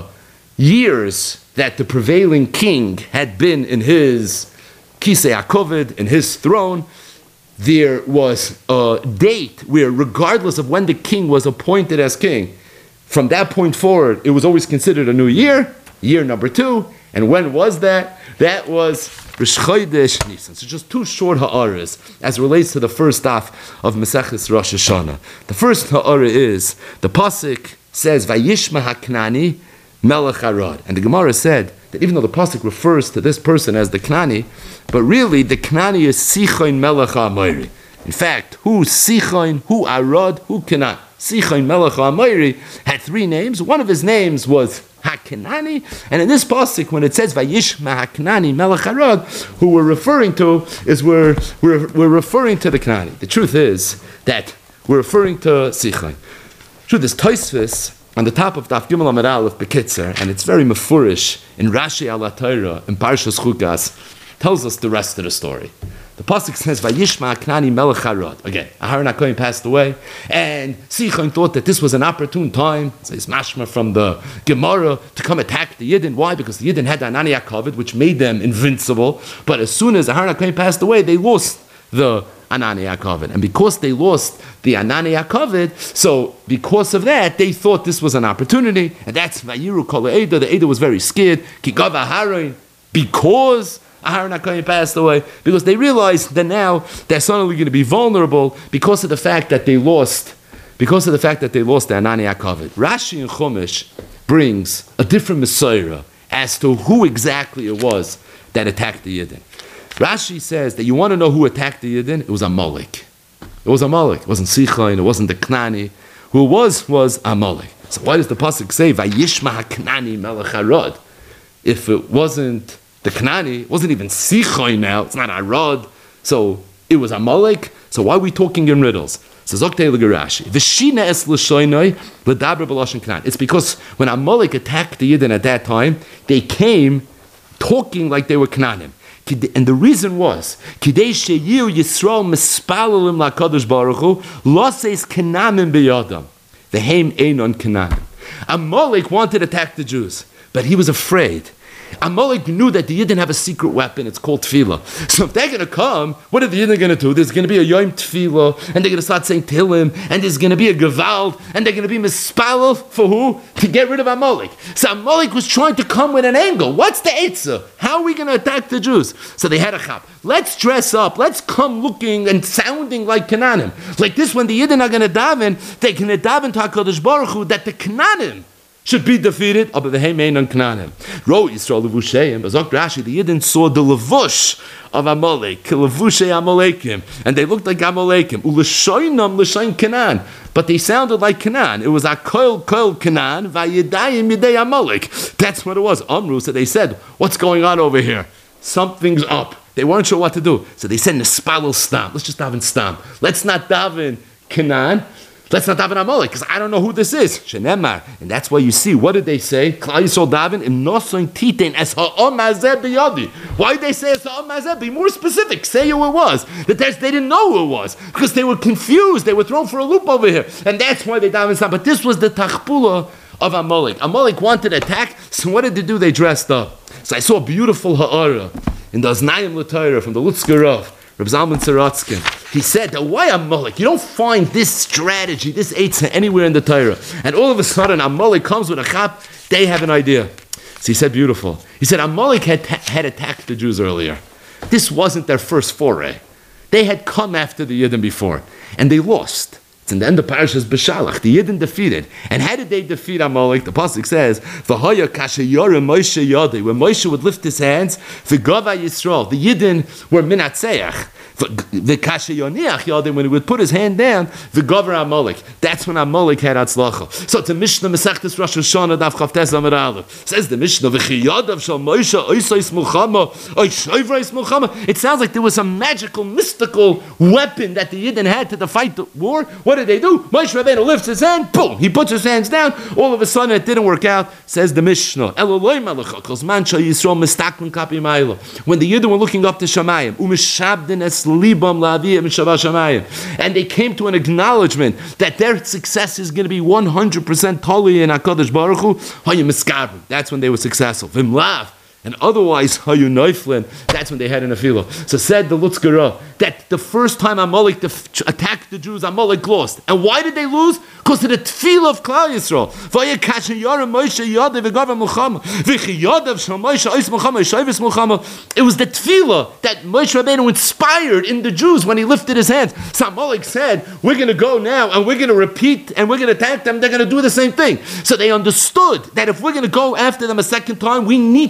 years that the prevailing king had been in his Kisei HaKoved, in his throne. There was a date where, regardless of when the king was appointed as king, from that point forward, it was always considered a new year, year number 2. And when was that? That was Rosh Chodesh Nisan. So just two short ha'aras as it relates to the first daf of Maseches Rosh Hashanah. The first ha'ara is, the pasuk says, Vayishma HaKnani Melech Arad. And the Gemara said that even though the pasuk refers to this person as the Knani, but really the Knani is Sichon Melech HaAmori. In fact, who Sichon, who Arad, who Canaan. Sichon Melech HaAmori, had three names. One of his names was HaKenani, and in this pasuk, when it says Vayishma HaKenani Melech Harod, who we're referring to is we're referring to the Kenani. The truth is that we're referring to Sichon. Truth is Tosfos on the top of Daf Gimel Amud Aleph Bekitzer, and it's very mefurish in Rashi al Torah in Parshas Chukas, tells us the rest of the story. The pasuk says, "Vayishma Knani Melech Harod." Again, Aharon HaKohen passed away, and Sichon thought that this was an opportune time. It's mashma from the Gemara to come attack the Yidden. Why? Because the Yidden had the Anani HaKavod, which made them invincible. But as soon as Aharon HaKohen passed away, they lost the Anani HaKavod, and because they lost the Anani HaKavod, so because of that, they thought this was an opportunity, and that's Vayiru Kol Eida. The Eida was very scared. Kigav Aharon, because Aharon HaKohen passed away, because they realized that now they're suddenly going to be vulnerable because of the fact that they lost the Anani HaKavod. Rashi and Chumash brings a different Messiah as to who exactly it was that attacked the Yidden. Rashi says that you want to know who attacked the Yidden? It was Amalek. It was Amalek. It wasn't Sichon. It wasn't the Knani. Who it was Amalek. So why does the pasuk say Vayishma HaKnani Melech Harod? If it wasn't the Knani, it wasn't even Sichon now. It's not Harod. So it was Amalek. So why are we talking in riddles? So Zoktei L'Garashi. V'shina es l'shoinoi l'daber b'lashon Knan. It's because when Amalek attacked the Yidden at that time, they came talking like they were Knanim. And the reason was, Kidei sheyiu Yisrael mispalalim lakadosh baruch hu loses Kananim biyadam v'heim einon Kananim. Amalek wanted to attack the Jews, but he was afraid. Amalek knew that the Yidden have a secret weapon. It's called tefillah. So if they're going to come, what are the Yidden going to do? There's going to be a yom tefillah, and they're going to start saying Tehillim, and there's going to be a gewalt, and they're going to be mispalel for who? To get rid of Amalek. So Amalek was trying to come with an angle. What's the Eitzah? How are we going to attack the Jews? So they had a chap. Let's dress up. Let's come looking and sounding like Canaanim. Like this, when the Yidden are going to daven, they can daven to HaKadosh Baruch Hu that the Canaanim should be defeated, but the Heimein on Canaanim. Ro Yisrael Levusheim, Azok Rashi, the Yidden saw the levush of Amalek, Levushe Amalekim, and they looked like Amalekim. Uleshoinam Leshain Canaan, but they sounded like Canaan. It was Akoil Canaan, Vayedayim Yedei Amalek. That's what it was. Amru, so they said, what's going on over here? Something's up. They weren't sure what to do. So they said, Nespalel Stam. Let's just daven Stam. Let's not daven Canaan. Let's not daven Amalek, because I don't know who this is. Shenemar. And that's why you see, what did they say? Klal Yisrael daven im nosoin titein es ha'om hazeh biyadi. Why did they say es ha'om hazeh? Be more specific. Say who it was. That they didn't know who it was, because they were confused. They were thrown for a loop over here. And that's why they daven Stam. But this was the tachpula of Amalek. Amalek wanted to attack, so what did they do? They dressed up. So I saw a beautiful ha'ara in the Aznayim L'Torah from the Lutzker Rav, Reb Zalman Saratskin. He said that why Amalek? You don't find this strategy, this eitzah anywhere in the Torah. And all of a sudden Amalek comes with a chap, they have an idea. So he said beautiful. He said Amalek had attacked the Jews earlier. This wasn't their first foray. They had come after the Yidden before, and they lost. It's in the end of Parashas Beshalach. The Yidden defeated. And how did they defeat Amalek? The pasuk says, "V'haya kasheyarim Moshe yadei." When Moshe would lift his hands, v'gava Yisrael. The Yidden were minatzeach. The kasheyoniach yadei. When he would put his hand down, v'gavar Amalek. That's when Amalek had atzlacha. So it's a Mishnah Masechtas Rosh Hashanah Daf Chavtes Amud Aleph. Says the Mishnah, "V'chiyadav shel Moshe oisais mulchama oishavrais mulchama." It sounds like there was some magical, mystical weapon that the Yidden had to fight the war. What did they do? Moshe Rabbeinu lifts his hand, boom, he puts his hands down, all of a sudden it didn't work out. Says the Mishnah, when the Yidden were looking up to Shamayim, and they came to an acknowledgement that their success is going to be 100% totally in HaKadosh Baruch Hu, that's when they were successful. And otherwise, that's when they had an afila. So said the Lutzker Rav that the first time Amalek attacked the Jews, Amalek lost. And why did they lose? Because of the tefillah of Klal Yisrael. It was the tefillah that Moshe Rabbeinu inspired in the Jews when he lifted his hands. So Amalek said, we're going to go now and we're going to repeat and we're going to attack them. They're going to do the same thing. So they understood that if we're going to go after them a second time, we need to take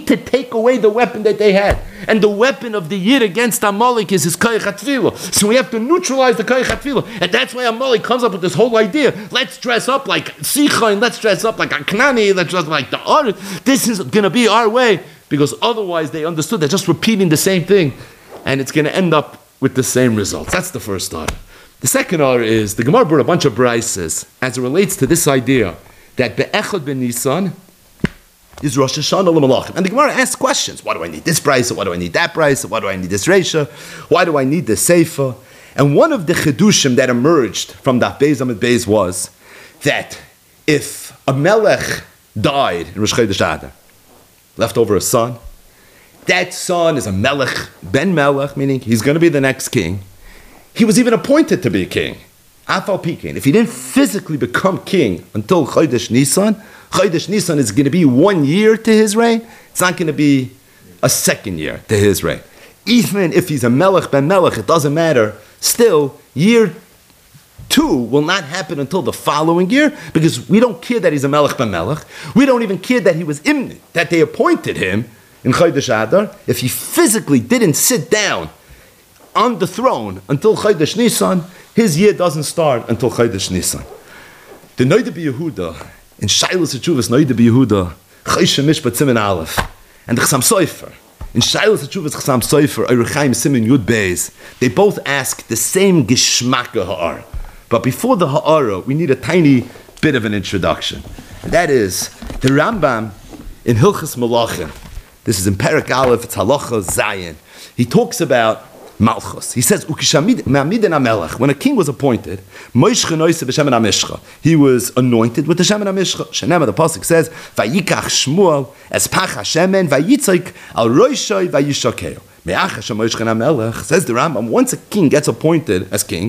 take away the weapon that they had. And the weapon of the Yid against Amalek is his Koyach HaTfilah. So we have to neutralize the Koyach HaTfilah. And that's why Amalek comes up with this whole idea. Let's dress up like Sicha, let's dress up like Aknani, let's dress up like the Ar. This is going to be our way. Because otherwise they understood they're just repeating the same thing. And it's going to end up with the same results. That's the first R. The second R is, the Gemara brought a bunch of brises as it relates to this idea that Be'echad ben Nisan is Rosh Hashanah l'Malachim. And the Gemara asks questions. Why do I need this brise? Why do I need that brise? Why do I need this Reisha? Why do I need this Seifa? And one of the Chidushim that emerged from that Beis Amid Beis was that if a Melech died in Rosh Chodesh Adar, left over a son, that son is a Melech, Ben Melech, meaning he's going to be the next king. He was even appointed to be a king. Afal Pikin. If he didn't physically become king until Chodesh Nisan is going to be 1 year to his reign. It's not going to be a second year to his reign. Even if he's a Melech, Ben Melech, it doesn't matter. Still, year 2 will not happen until the following year, because we don't care that he's a Melech Ben Melech. We don't even care that he was imminent, that they appointed him in Chodesh Adar. If he physically didn't sit down on the throne until Chodesh Nisan, his year doesn't start until Chodesh Nisan. The Noida B'Yehuda, in Shailas HaTshuvas Noida B'Yehuda, Choshe Mishpat Simen Aleph, and the Chassam Sofer, in Shailas HaTshuvas Chassam Sofer, Erechaim Simen Yud Beis, they both ask the same Geshmaka Ha'ar. But before the Ha'ara, we need a tiny bit of an introduction. And that is, the Rambam in Hilchas Malachim, this is in Perek Aleph, it's Halacha Zayin, he talks about Malchus. He says, when a king was appointed, he was anointed with the Shemen HaMishcha. Shenema, the Pasuk says, Vayikach Shmuel es pach HaShemen, Vayitzik al Roishoi Vayishakeo. Says the Rambam, once a king gets appointed as king,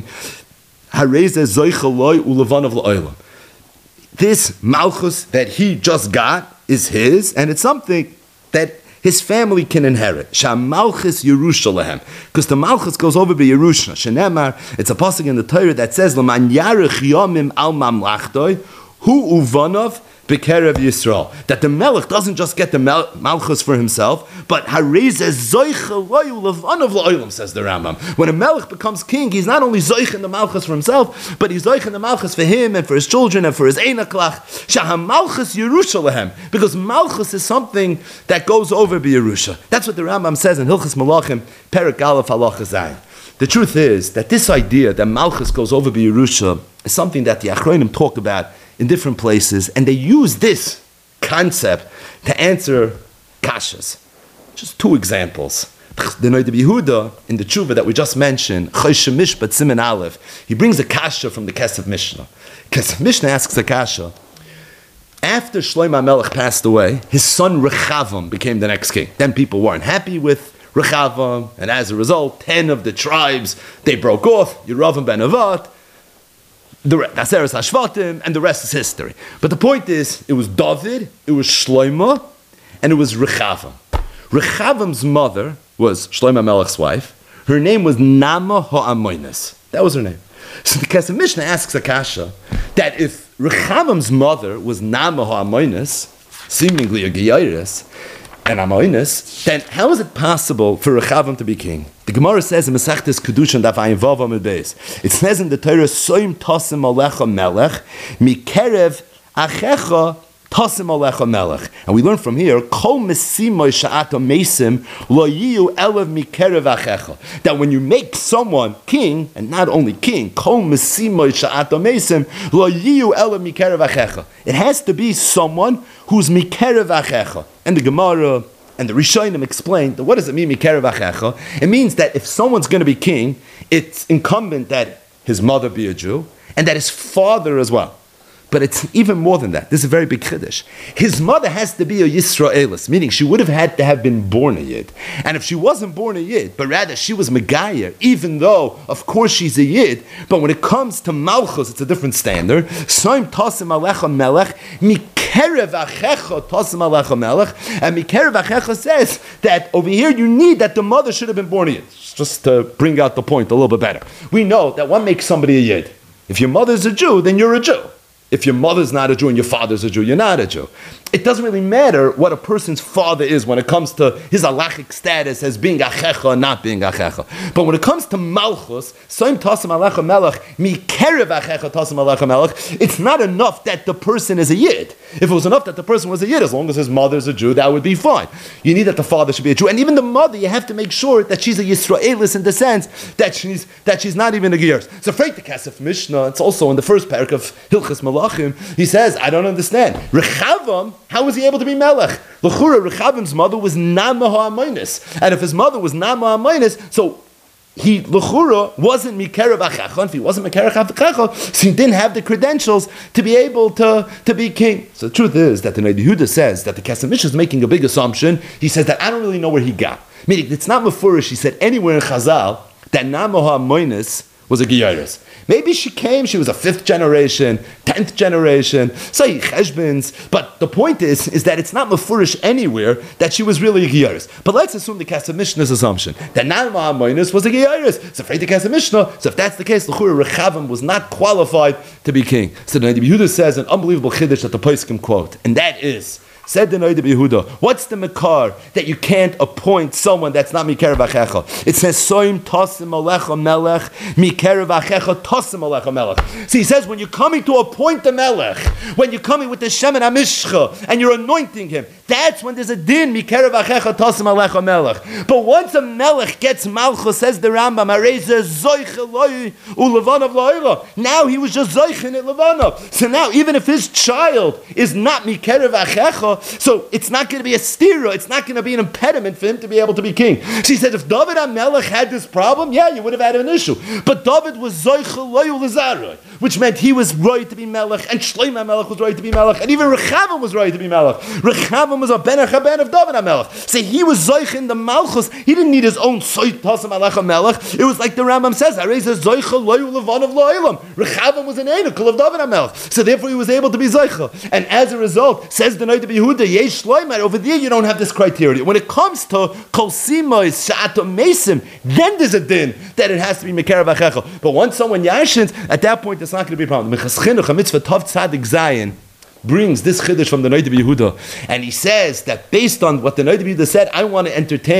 this Malchus that he just got is his, and it's something that his family can inherit. Shamalchus Yerushalayim, because the Malchus goes over by Yerusha. Shenemar, it's a pasuk in the Torah that says, "L'man yarich yomim al mamlachtoi hu uvanov b'kerev Yisrael." That the Melech doesn't just get the Malchus for himself, but harezeh zoicha loyu levanov la'olam, says the Rambam. When a Melech becomes king, he's not only zoich in the Malchus for himself, but he's zoich in the Malchus for him and for his children and for his einaklach. Shahamalchus Yerushalayim, because Malchus is something that goes over by Yerusha. That's what the Rambam says in Hilchas Malachim, Perek Aleph Halacha Zayin. The truth is that this idea that Malchus goes over by Yerusha is something that the Achronim talk about in different places, and they use this concept to answer kashas. Just 2 examples. The Noida B'Yehuda, in the tshuva that we just mentioned, Choshe Mishpat Simen Aleph, he brings a kasha from the Kesef Mishnah. Kesef Mishnah asks a kasha. After Shlomo HaMelech passed away, his son Rechavam became the next king. Then people weren't happy with Rechavam, and as a result, 10 of the tribes, they broke off, Yeravam ben Nevat, that's Eretz Hashvatim, and the rest is history. But the point is, it was David, it was Shlomo, and it was Rechavam. Rechavam's mother was Shlomo HaMelech's wife. Her name was Nama Ha'amoinus. That was her name. So the Kesef Mishnah asks Akasha that if Rechavam's mother was Nama Ha'amoinus, seemingly a Geyairis, and Amoinus, then how is it possible for Rechavam to be king? The Gemara says in Masechtes Kedushin Daf Ayin Vav Amud Beis, it says in the Torah, Soim Tosim Alecha Melech, Mikerev Achecha Tosim Alecha Melech. And we learn from here, Kol Mesimoy Sha'ato Mesim Lo Yiyu Elev Mikerev Achecha. That when you make someone king, and not only king, Kol Mesimoy Sha'ato Mesim Lo Yiyu Elev Mikerev Achecha. It has to be someone who's Mikerev Achecha. And the Gemara and the Rishonim explained that what does it mean, Mikerev Achecha? It means that if someone's going to be king, it's incumbent that his mother be a Jew, and that his father as well. But it's even more than that. This is a very big chiddush. His mother has to be a Yisraelis, meaning she would have had to have been born a Yid. And if she wasn't born a Yid, but rather she was Megayer, even though, of course, she's a Yid, but when it comes to Malchus, it's a different standard. Soim Tosim Alecha Melech, Mikerev Achecha Tosim Alecha Melech, and Mikerev Achecha says that over here you need that the mother should have been born a Yid. Just to bring out the point a little bit better. We know that what makes somebody a Yid? If your mother's a Jew, then you're a Jew. If your mother's not a Jew and your father's a Jew, you're not a Jew. It doesn't really matter what a person's father is when it comes to his halachic status as being achecha or not being achecha. But when it comes to malchus, soim tasem alecha melech, mi kerev achecha tasem alecha melech, it's not enough that the person is a yid. If it was enough that the person was a yid, as long as his mother's a Jew, that would be fine. You need that the father should be a Jew. And even the mother, you have to make sure that she's a Yisraelis in the sense that she's not even a Gears. So Freit the Kesef Mishnah, it's also in the first parak of Hilchas Malachim, he says, I don't understand. Rechavam, how was he able to be Melech? L'chura, Rechavim's mother was Nama HaAmaynis. And if his mother was Nama HaAmaynis, so he, L'chura, wasn't Mikerev Achecha. If he wasn't Mikerev Achecha, so he didn't have the credentials to be able to be king. So the truth is that the Noda B'Yehuda says that the Kesef Mishnah is making a big assumption. He says that I don't really know where he got. Meaning, it's not Mefurish, he said anywhere in Chazal, that Nama HaAmaynis was a Geiris. Maybe she was a 5th generation, 10th generation, say Cheshbins, but the point is that it's not mefurish anywhere that she was really a Geiris. But let's assume the Kesef Mishnah's assumption that Nama HaAmaynis was a Geiris. It's afraid the Kesef Mishnah. So if that's the case, L'chura Rechavim was not qualified to be king. So the Noda B'Yehuda says an unbelievable chiddush that the Poskim quote, and that is, said the Noda B'Yehuda, what's the makar that you can't appoint someone that's not Mikerev Achecha? It says, Soim Tasim Alecha Melech, Mikerev Achecha Tasim Alecha Melech. See, he says, when you're coming to appoint the Melech, when you're coming with the Shemen HaMishcha, and you're anointing him, that's when there's a din, Mikerev Achecha Tasim Alecha Melech. But once a Melech gets Malchus, says the Rambam, Areza Zoich Eloi Ulevanav La'ila. Now he was just Zoichin at Levanav. So now, even if his child is not Mikerev Achecha, so it's not going to be a stira, it's not going to be an impediment for him to be able to be king. She said, if David HaMelech had this problem, yeah, you would have had an issue. But David was Zoichel Loyul Lizaroi, which meant he was right to be Melech, and Shlomo HaMelech was right to be Melech, and even Rechavim was right to be Melech. Rechavim was a ben HaChaben of David HaMelech. So he was Zoich in the Malchus. He didn't need his own Zoich Tasam Alecha Melech. It was like the Rambam says, Areza Zoichel Loyul Levan of Lo'ilam. Rechavim was an Einukul of David HaMelech. So therefore he was able to be Zoichel. And as a result, says the Noda B'Yehuda, Yesh Shloimar, over there you don't have this criteria. When it comes to Kol Simois, Sha'ato Mesim, then there's a din that it has to be Mikerev Achecha. But once someone yashins, at that point it's not going to be a problem. Minchas Chinuch, a mitzvah Tov Tzadik Zayin, brings this chiddush from the Noda B'Yehuda, and he says that based on what the Noda B'Yehuda said, I want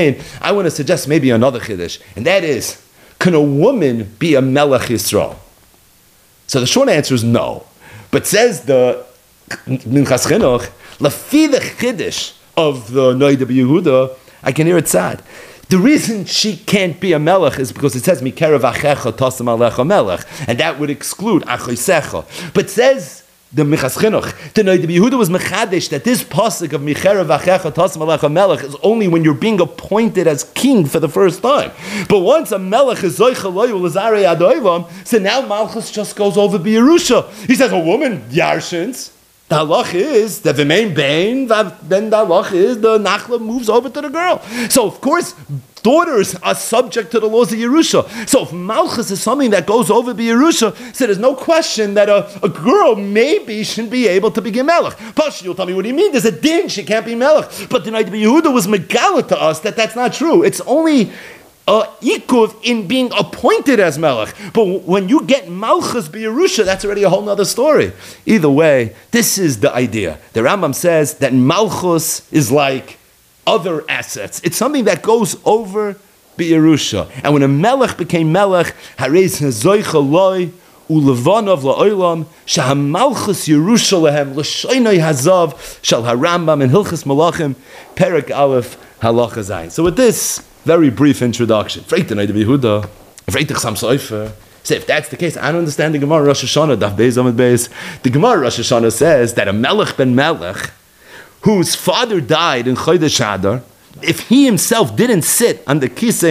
to suggest maybe another chiddush, and that is, can a woman be a Melech Yisrael? So the short answer is no. But says the Minchas Chinuch, Lafi the chiddush of the Noda B'Yehuda, I can hear it sad. The reason she can't be a melech is because it says Mikerev Achecha Tasam Alecha Melech, and that would exclude Achoisecha. But says the Minchas Chinuch, the Noda B'Yehuda was mechadesh that this pasuk of Mikerev Achecha Tasam Alecha Melech is only when you're being appointed as king for the first time. But once a melech is Zoicha Loyu Lazarei Adoivam, so now Malchus just goes over B'Yerusha. He says a woman yarshins. The halach is that the main bane, then the halach is the nachla moves over to the girl. So of course, daughters are subject to the laws of Yerusha. So if Malchus is something that goes over by Yerusha, so there's no question that a girl maybe shouldn't be able to be Melech. Pash, you'll tell me what do you mean? There's a din, she can't be Melech. But the Noda B'Yehuda was megala to us that that's not true. It's only ikuv in being appointed as Melech. But when you get Malchus B'Yerusha, that's already a whole other story. Either way, this is the idea. The Rambam says that Malchus is like other assets. It's something that goes over B'Yerusha. And when a Melech became Melech, Harez Zoicha Loi Ulevanav La'olam Shahamalchus Yerusha Lehem L'shoinoi Hazav Shal HaRambam in Hilchas Malachim Perek Aleph Halacha Zayin. So with this very brief introduction, Freit the Noda B'Yehuda, Freit the Chassam Sofer. So if that's the case, I don't understand the Gemara Rosh Hashanah, Daf Beis Amud Beis. The Gemara Rosh Hashanah says that a Melech ben Melech, whose father died in Chodesh Adar, if he himself didn't sit on the Kisei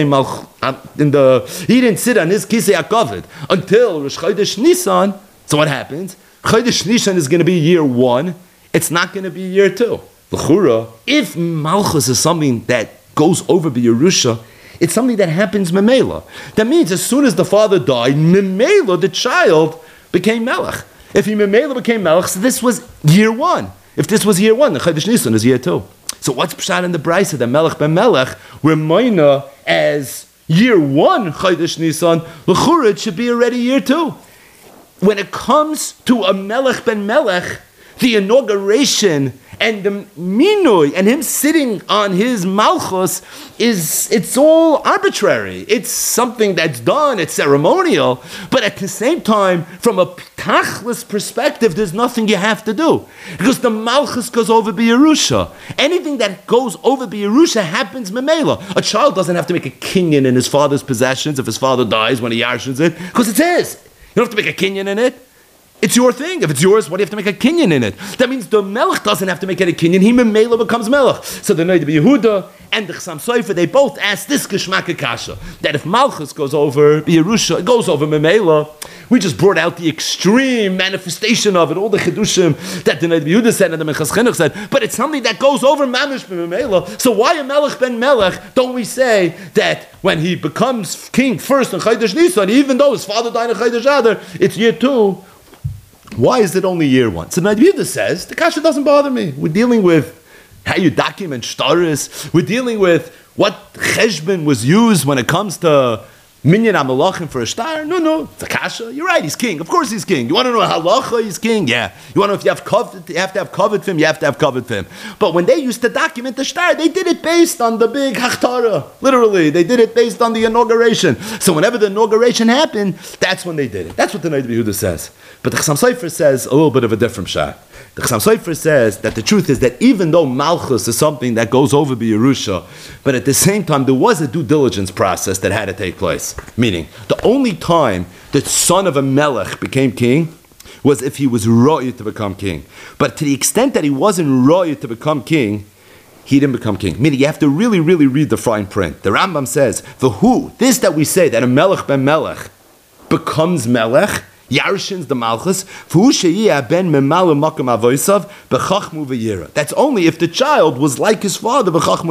he didn't sit on his Kisei HaKavod until Rosh Chodesh Nisan, so what happens? Chodesh Nisan is going to be year 1, it's not going to be year 2. L'chura, if Malchus is something that goes over B'Yerusha, it's something that happens memela. That means as soon as the father died, memela, the child, became Melech. If he memela became Melech, so this was year 1. If this was year 1, the Chodesh Nisan is year 2. So what's Pshat in the Brisa that Melech ben Melech, we're moina as year 1 Chodesh Nisan, l'chura it should be already year 2. when it comes to a Melech ben Melech, the inauguration and the minui and him sitting on his malchus it's all arbitrary. It's something that's done, it's ceremonial, but at the same time, from a tachlis perspective, there's nothing you have to do. Because the malchus goes over B'Yerusha. Anything that goes over B'Yerusha happens memela. A child doesn't have to make a kinyan in his father's possessions if his father dies when he yarshins it, because it's his. You don't have to make a kinyan in it. It's your thing. If it's yours, what do you have to make a kinyan in it? That means the melech doesn't have to make any kinyan. He memela becomes melech. So the Noda B'Yehuda and the Chassam Sofer, they both ask this Geshmak Kasha, that if Malchus goes over B'Yerusha, it goes over memela. We just brought out the extreme manifestation of it, all the Chedushim that the Noda B'Yehuda said and the Minchas Chinuch said, but it's something that goes over Mamish B'Memela. So why a Melech ben Melech don't we say that when he becomes king first in Chodesh Nisan, even though his father died in Chodesh Adar, it's year 2, why is it only year 1? So the Noda B'Yehuda says, the kasha doesn't bother me. We're dealing with how you document shtaris. We're dealing with what cheshbon was used when it comes to minyan amalachim for a shtar. No, it's a kasha. You're right, he's king. Of course he's king. You want to know halacha, he's king? Yeah. You want to know if you have covet, you have to have covet for him, you have to have covet for him. But when they used to document the shtar, they did it based on the big hachtara. Literally, they did it based on the inauguration. So whenever the inauguration happened, that's when they did it. That's what the Noda B'Yehuda says. But the Chassam Sofer says a little bit of a different shot. The Chassam Sofer says that the truth is that even though Malchus is something that goes over B'Yerusha, but at the same time there was a due diligence process that had to take place. Meaning, the only time the son of a Melech became king was if he was ro'y to become king. But to the extent that he wasn't ro'y to become king, he didn't become king. Meaning, you have to really, really read the fine print. The Rambam says, this that we say, that a Melech ben Melech becomes Melech, Yarshins the Malchus, ben that's only if the child was like his father, but the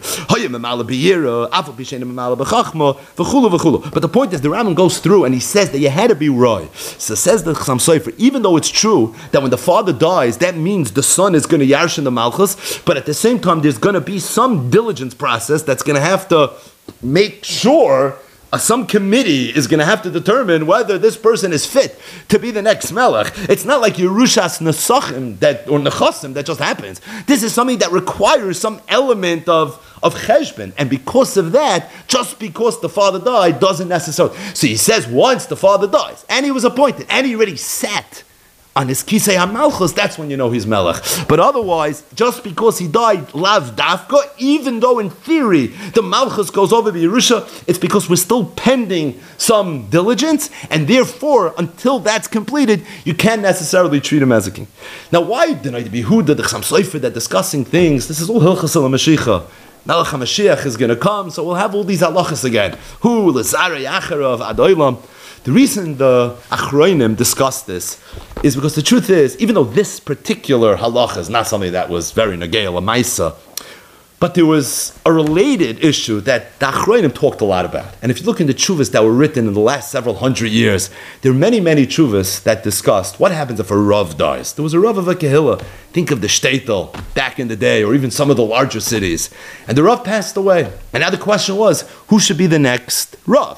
point is, the Rambam goes through and he says that you had to be roy. So says the Chassam Sofer, even though it's true that when the father dies, that means the son is going to Yarshin the Malchus, but at the same time, there's going to be some diligence process that's going to have to make sure some committee is going to have to determine whether this person is fit to be the next melech. It's not like Yerushas Nesachim or Nechasim that just happens. This is something that requires some element of cheshbon. And because of that, just because the father died doesn't necessarily. So he says once the father dies, and he was appointed, and he already sat on his Kisei HaMalchus, that's when you know he's Melech. But otherwise, just because he died Lav Dafka, even though in theory the Malchus goes over B'Yerusha, it's because we're still pending some diligence, and therefore, until that's completed, you can't necessarily treat him as a king. Now, why the Noda B'Yehuda, the Chassam Sofer, that discussing things, this is all Hilchas HaMashiach. Melech HaMashiach is going to come, so we'll have all these halachas again. Hu, L'Zarei Acharav, Ad Olam. The reason the Achronim discussed this is because the truth is, even though this particular halacha is not something that was very nageil, a maisa, but there was a related issue that the Achronim talked a lot about. And if you look into tshuvas that were written in the last several hundred years, there are many, many tshuvas that discussed what happens if a Rav dies. There was a Rav of a Kehillah, think of the Shtetl back in the day, or even some of the larger cities. And the Rav passed away. And now the question was, who should be the next Rav?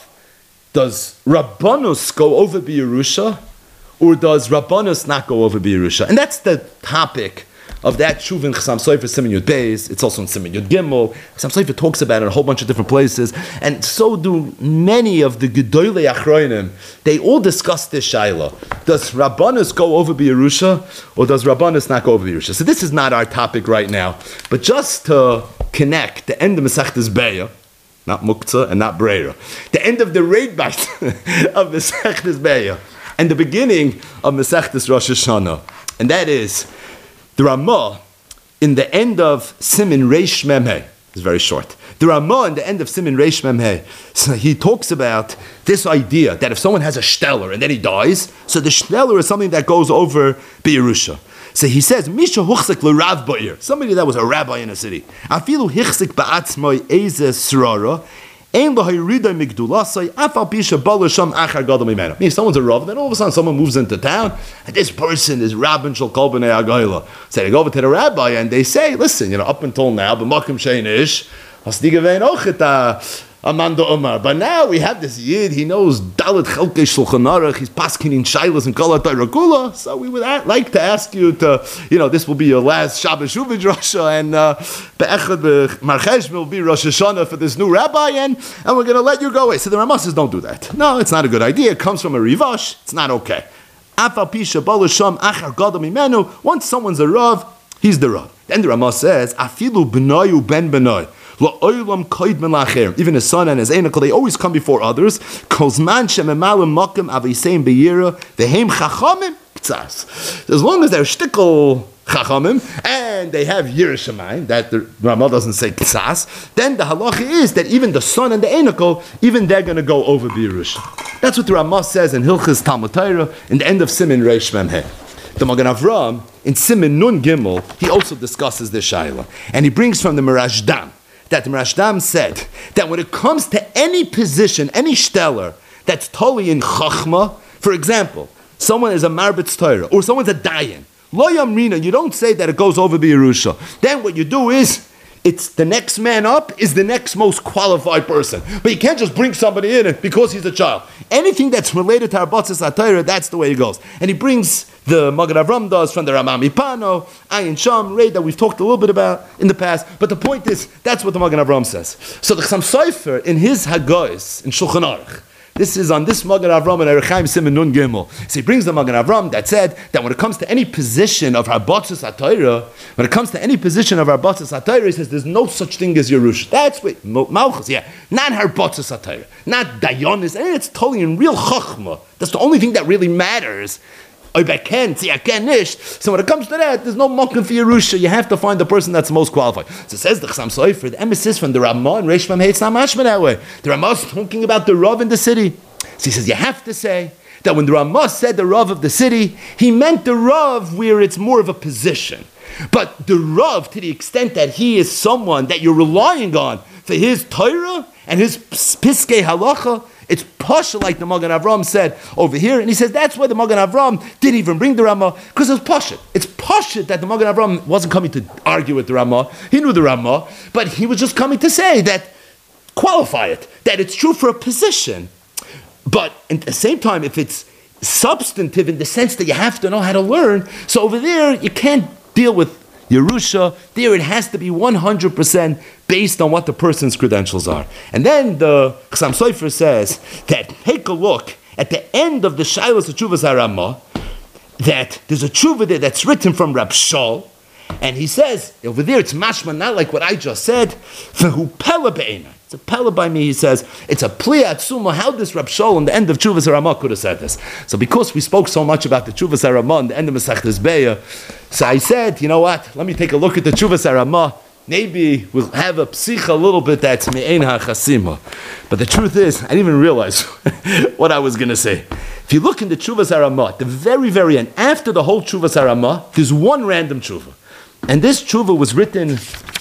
Does Rabbanus go over B'Yerusha, or does Rabbanus not go over B'Yerusha? And that's the topic of that Shuv in Chassam Sofer Siman Yud Beis. It's also in Siman Yud Gimel. Chassam Sofer talks about it in a whole bunch of different places, and so do many of the Gedolei Achronim. They all discuss this shaila. Does Rabbanus go over B'Yerusha, or does Rabbanus not go over B'Yerusha? So this is not our topic right now, but just to connect the end of Masechtas Be'ah, not Muktzah and not Breira, the end of the raid bite of Masechtas Be'ah, and the beginning of Masechtas Rosh Hashanah, and that is the Ramah in the end of Siman Reish Mem Hei. It's very short. The Ramah in the end of Siman Reish Mem Hei, so he talks about this idea that if someone has a shteller and then he dies, so the shteller is something that goes over B'Yerusha. So he says, Misha huchzik l'rav ba'ir, somebody that was a rabbi in a city. Afilu hichzik ba'atzmai eze srara, ein l'hayridai migdulasai, afal pisha bala sham achar gadol mimena. Meaning someone's a rav, then all of a sudden someone moves into town, and this person is Rabbin shel kol b'nei agayla. So they go over to the rabbi and they say, listen, up until now, b'makim shein ish, has di gewein och et Amanda Omar. But now we have this Yid, he knows Dalit Chelkei Shulchan Aruch, he's paskin in Shailas and Kol HaTorah Kula, so we would like to ask you to, this will be your last Shabbos Shuvah Drasha, and Be'echad Marchesh will be Rosh Hashanah for this new rabbi, and we're going to let you go away. So the Ramah says, don't do that. No, it's not a good idea. It comes from a Rivash. It's not okay. Once someone's a Rav, he's the Rav. Then the Ramah says, Afilu b'noyu ben b'noy. Even his son and his enikol, they always come before others. As long as they're shtickle chachamim and they have yirishamayim, that the Ramah doesn't say ktsas, then the halacha is that even the son and the enikol, even they're going to go over the Yerusha. That's what the Ramah says in Hilchas Talmud Torah in the end of Siman Reish Mem He. The Magen Avram in Siman Nun Gimel, he also discusses this shaila, and he brings from the Merashdam that the Merashdam said that when it comes to any position, any shteller that's totally in chachma, for example, someone is a marbitz Torah or someone's a dayan, lo yamrina, you don't say that it goes over the Yerusha. Then what you do is, it's the next man up is the next most qualified person. But you can't just bring somebody in because he's a child. Anything that's related to Arbatzis HaTorah, that's the way it goes. And he brings the Magen Avram does from the Ramam Ipano, Ayin Sham, Ray, that we've talked a little bit about in the past. But the point is, that's what the Magen Avram says. So the Chassam Sofer, in his Haggais, in Shulchan Aruch, this is on this Magen Avram and Erechaim Siman Nun Gimel. So he brings the Magen Avram that said that when it comes to any position of Harbatzis HaTorah, he says there's no such thing as Yerush. That's what Malchus, not Harbatzis HaTorah, not Dayonis, and it's totally in real Chachma. That's the only thing that really matters. So when it comes to that, there's no mokum for Yerusha. You have to find the person that's most qualified. So it says the Chassam Sofer, the emphasis from the Ramah and Reish Mem He, it's not mashma that way. The Ramah is talking about the Rav in the city. So he says you have to say that when the Ramah said the Rav of the city, he meant the Rav where it's more of a position. But the Rav, to the extent that he is someone that you're relying on for his Torah and his Piskei Halacha, it's Pasha, like the Magen Avram said over here, and he says that's why the Magen Avram didn't even bring the Ramah, because it's Pasha. It's Pasha that the Magen Avram wasn't coming to argue with the Ramah. He knew the Ramah, but he was just coming to say that, qualify it, that it's true for a position. But at the same time, if it's substantive in the sense that you have to know how to learn, so over there, you can't deal with Yerusha. There it has to be 100% based on what the person's credentials are. And then the Chassam Sofer says that take a look at the end of the Shailas of Tshuvas HaRamah, that there's a tshuva there that's written from Rab Shol, and he says, over there it's mashma, not like what I just said, V'hu pela be'ena. It's a pella by me, he says. It's a pli atzuma. How this Rab Shol in the end of Tshuvas HaRamah could have said this. So because we spoke so much about the Tshuvas HaRamah in the end of Masechtas Beya, so I said, you know what, let me take a look at the Tshuvas HaRamah. Maybe we'll have a psicha a little bit that's me'ein ha'chasima. But the truth is, I didn't even realize what I was going to say. If you look in the Tshuvas HaRamah, at the very, very end, after the whole Tshuvas HaRamah, there's one random tshuva. And this tshuva was written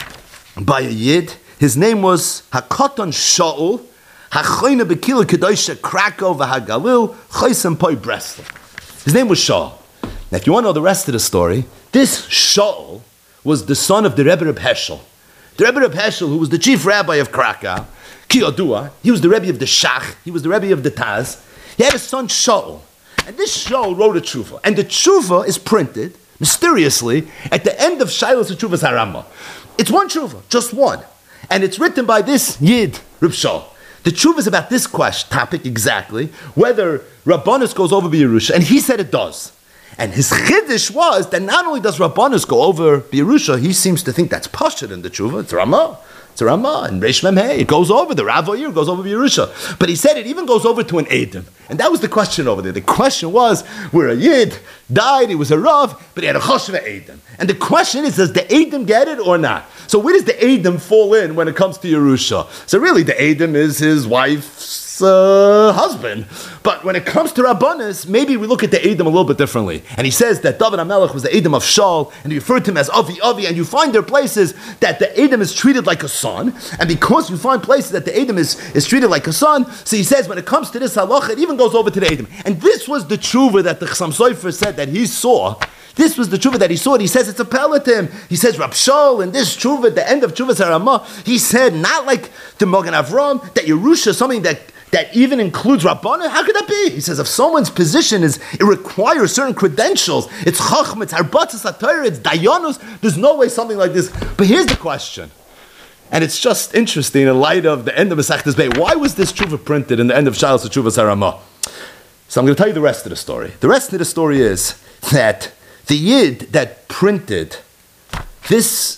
by a Yid. His name was Hakoton Shaul, Hachoyne Bekila Kedoysha Krakow V'Hagalil, Choysem Poi Breslau. His name was Shaul. Now, if you want to know the rest of the story, this Shaul was the son of the Rebbe Reb Heschel. The Rebbe Reb Heschel, who was the chief rabbi of Krakow, Kiyodua, he was the Rebbe of the Shach, he was the Rebbe of the Taz. He had a son Shaul. And this Shaul wrote a tshuva. And the tshuva is printed, mysteriously, at the end of Shailas Tshuvas HaRamah. It's one tshuva, just one. And it's written by this Yid, Reb Shaul. The tshuva is about this topic exactly, whether Rabbanus goes over B'Yerusha, and he said it does. And his chiddush was that not only does Rabbanus go over B'Yerusha, he seems to think that's Pashut in the tshuva, it's Ramah. It's a Ramah, and Reish Mem He, it goes over, the Rav Oyer goes over Yerusha. But he said it even goes over to an Edom. And that was the question over there. The question was, where a Yid died, he was a Rav, but he had a Choshva Edom. And the question is, does the Edom get it or not? So where does the Edom fall in when it comes to Yerusha? So really the Edom is his wife's husband. But when it comes to Rabbanis, maybe we look at the Edom a little bit differently. And he says that David HaMelech was the Edom of Shaul, and he referred to him as Avi, and you find there places that the Edom is treated like a son, and because you find places that the Edom is treated like a son, so he says when it comes to this halacha, it even goes over to the Edom. And this was the tshuva that the Chassam Sofer said that he saw. This was the tshuva that he saw, and he says it's a pelatim. He says Rab Shaul in this tshuva, at the end of Tshuvas HaRamah, he said not like the Mogen Avram, that Yerusha is something that even includes Rabbanah. How could that be? He says if someone's position it requires certain credentials, it's Chacham, it's Harbatzas HaTorah, it's Dayanus, there's no way something like this. But here's the question, and it's just interesting in light of the end of Masechtas Beit. Why was this tshuva printed in the end of Shalos Tshuvas HaRamah? So I'm going to tell you the rest of the story. The rest of the story is that the Yid that printed the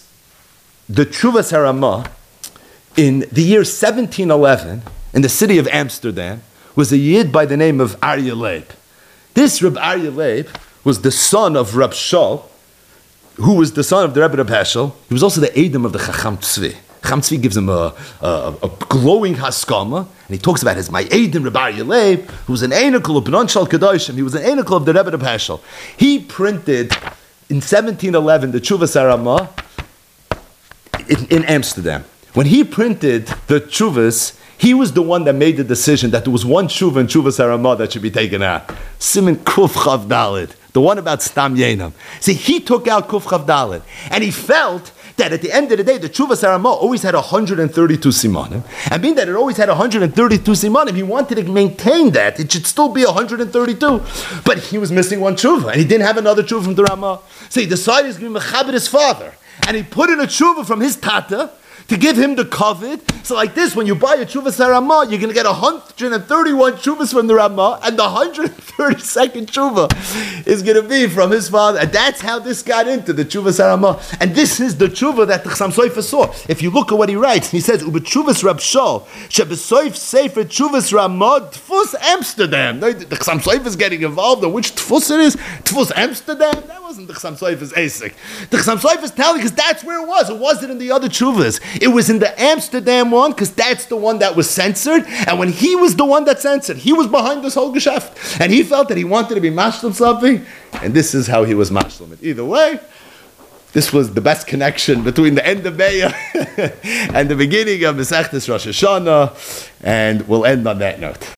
Tshuvas HaRamah in the year 1711 in the city of Amsterdam was a Yid by the name of Aryeh Leib. This Reb Aryeh Leib was the son of Reb Shaul, who was the son of the Rebbe Reb Heschel. He was also the Edom of the Chacham Tzvi. Chacham Tzvi gives him a glowing haskama, and he talks about his my Edom Reb Aryeh Leib, who was an Einikel of B'non Shal Kedoshim. He was an Einikel of the Rebbe Reb Heschel. He printed in 1711 the Tshuvas HaRamah in Amsterdam. When he printed the Tshuvas, he was the one that made the decision that there was one tshuva in Tshuvas HaRamah that should be taken out. Siman Kuf Chav Daled, the one about Stam Yenam. See, he took out Kuf Chav Daled, and he felt that at the end of the day, the Tshuvas HaRamah always had 132 simanim. And being that it always had 132 simanim, he wanted to maintain that. It should still be 132. But he was missing one tshuva, and he didn't have another tshuva from the Ramah. So he decided he's going to be mechaber his father. And he put in a tshuva from his tata, to give him the covet. So like this, when you buy a Tshuvas HaRamah, you're going to get 131 Tshuvas from the Ramah, and the 132nd Tshuva is going to be from his father. And that's how this got into the Tshuvas HaRamah. And this is the Tshuva that the Chassam Sofer saw. If you look at what he writes, he says, Ube Tshuvas Rab Shaul, Shebesoif Sefer Tshuvas Ramah, Tfus Amsterdam. The Chassam Sofer is getting involved in which Tfus it is. Tfus Amsterdam? That wasn't the Chassam Sofer's Asik. The Chassam Sofer is telling, because that's where it was. It wasn't in the other Tshuvas. It was in the Amsterdam one, because that's the one that was censored. And when he was the one that censored, he was behind this whole geschäft. And he felt that he wanted to be mashlim something, and this is how he was mashlim it. Either way, this was the best connection between the end of Be'ah and the beginning of Masechtas Rosh Hashanah, and we'll end on that note.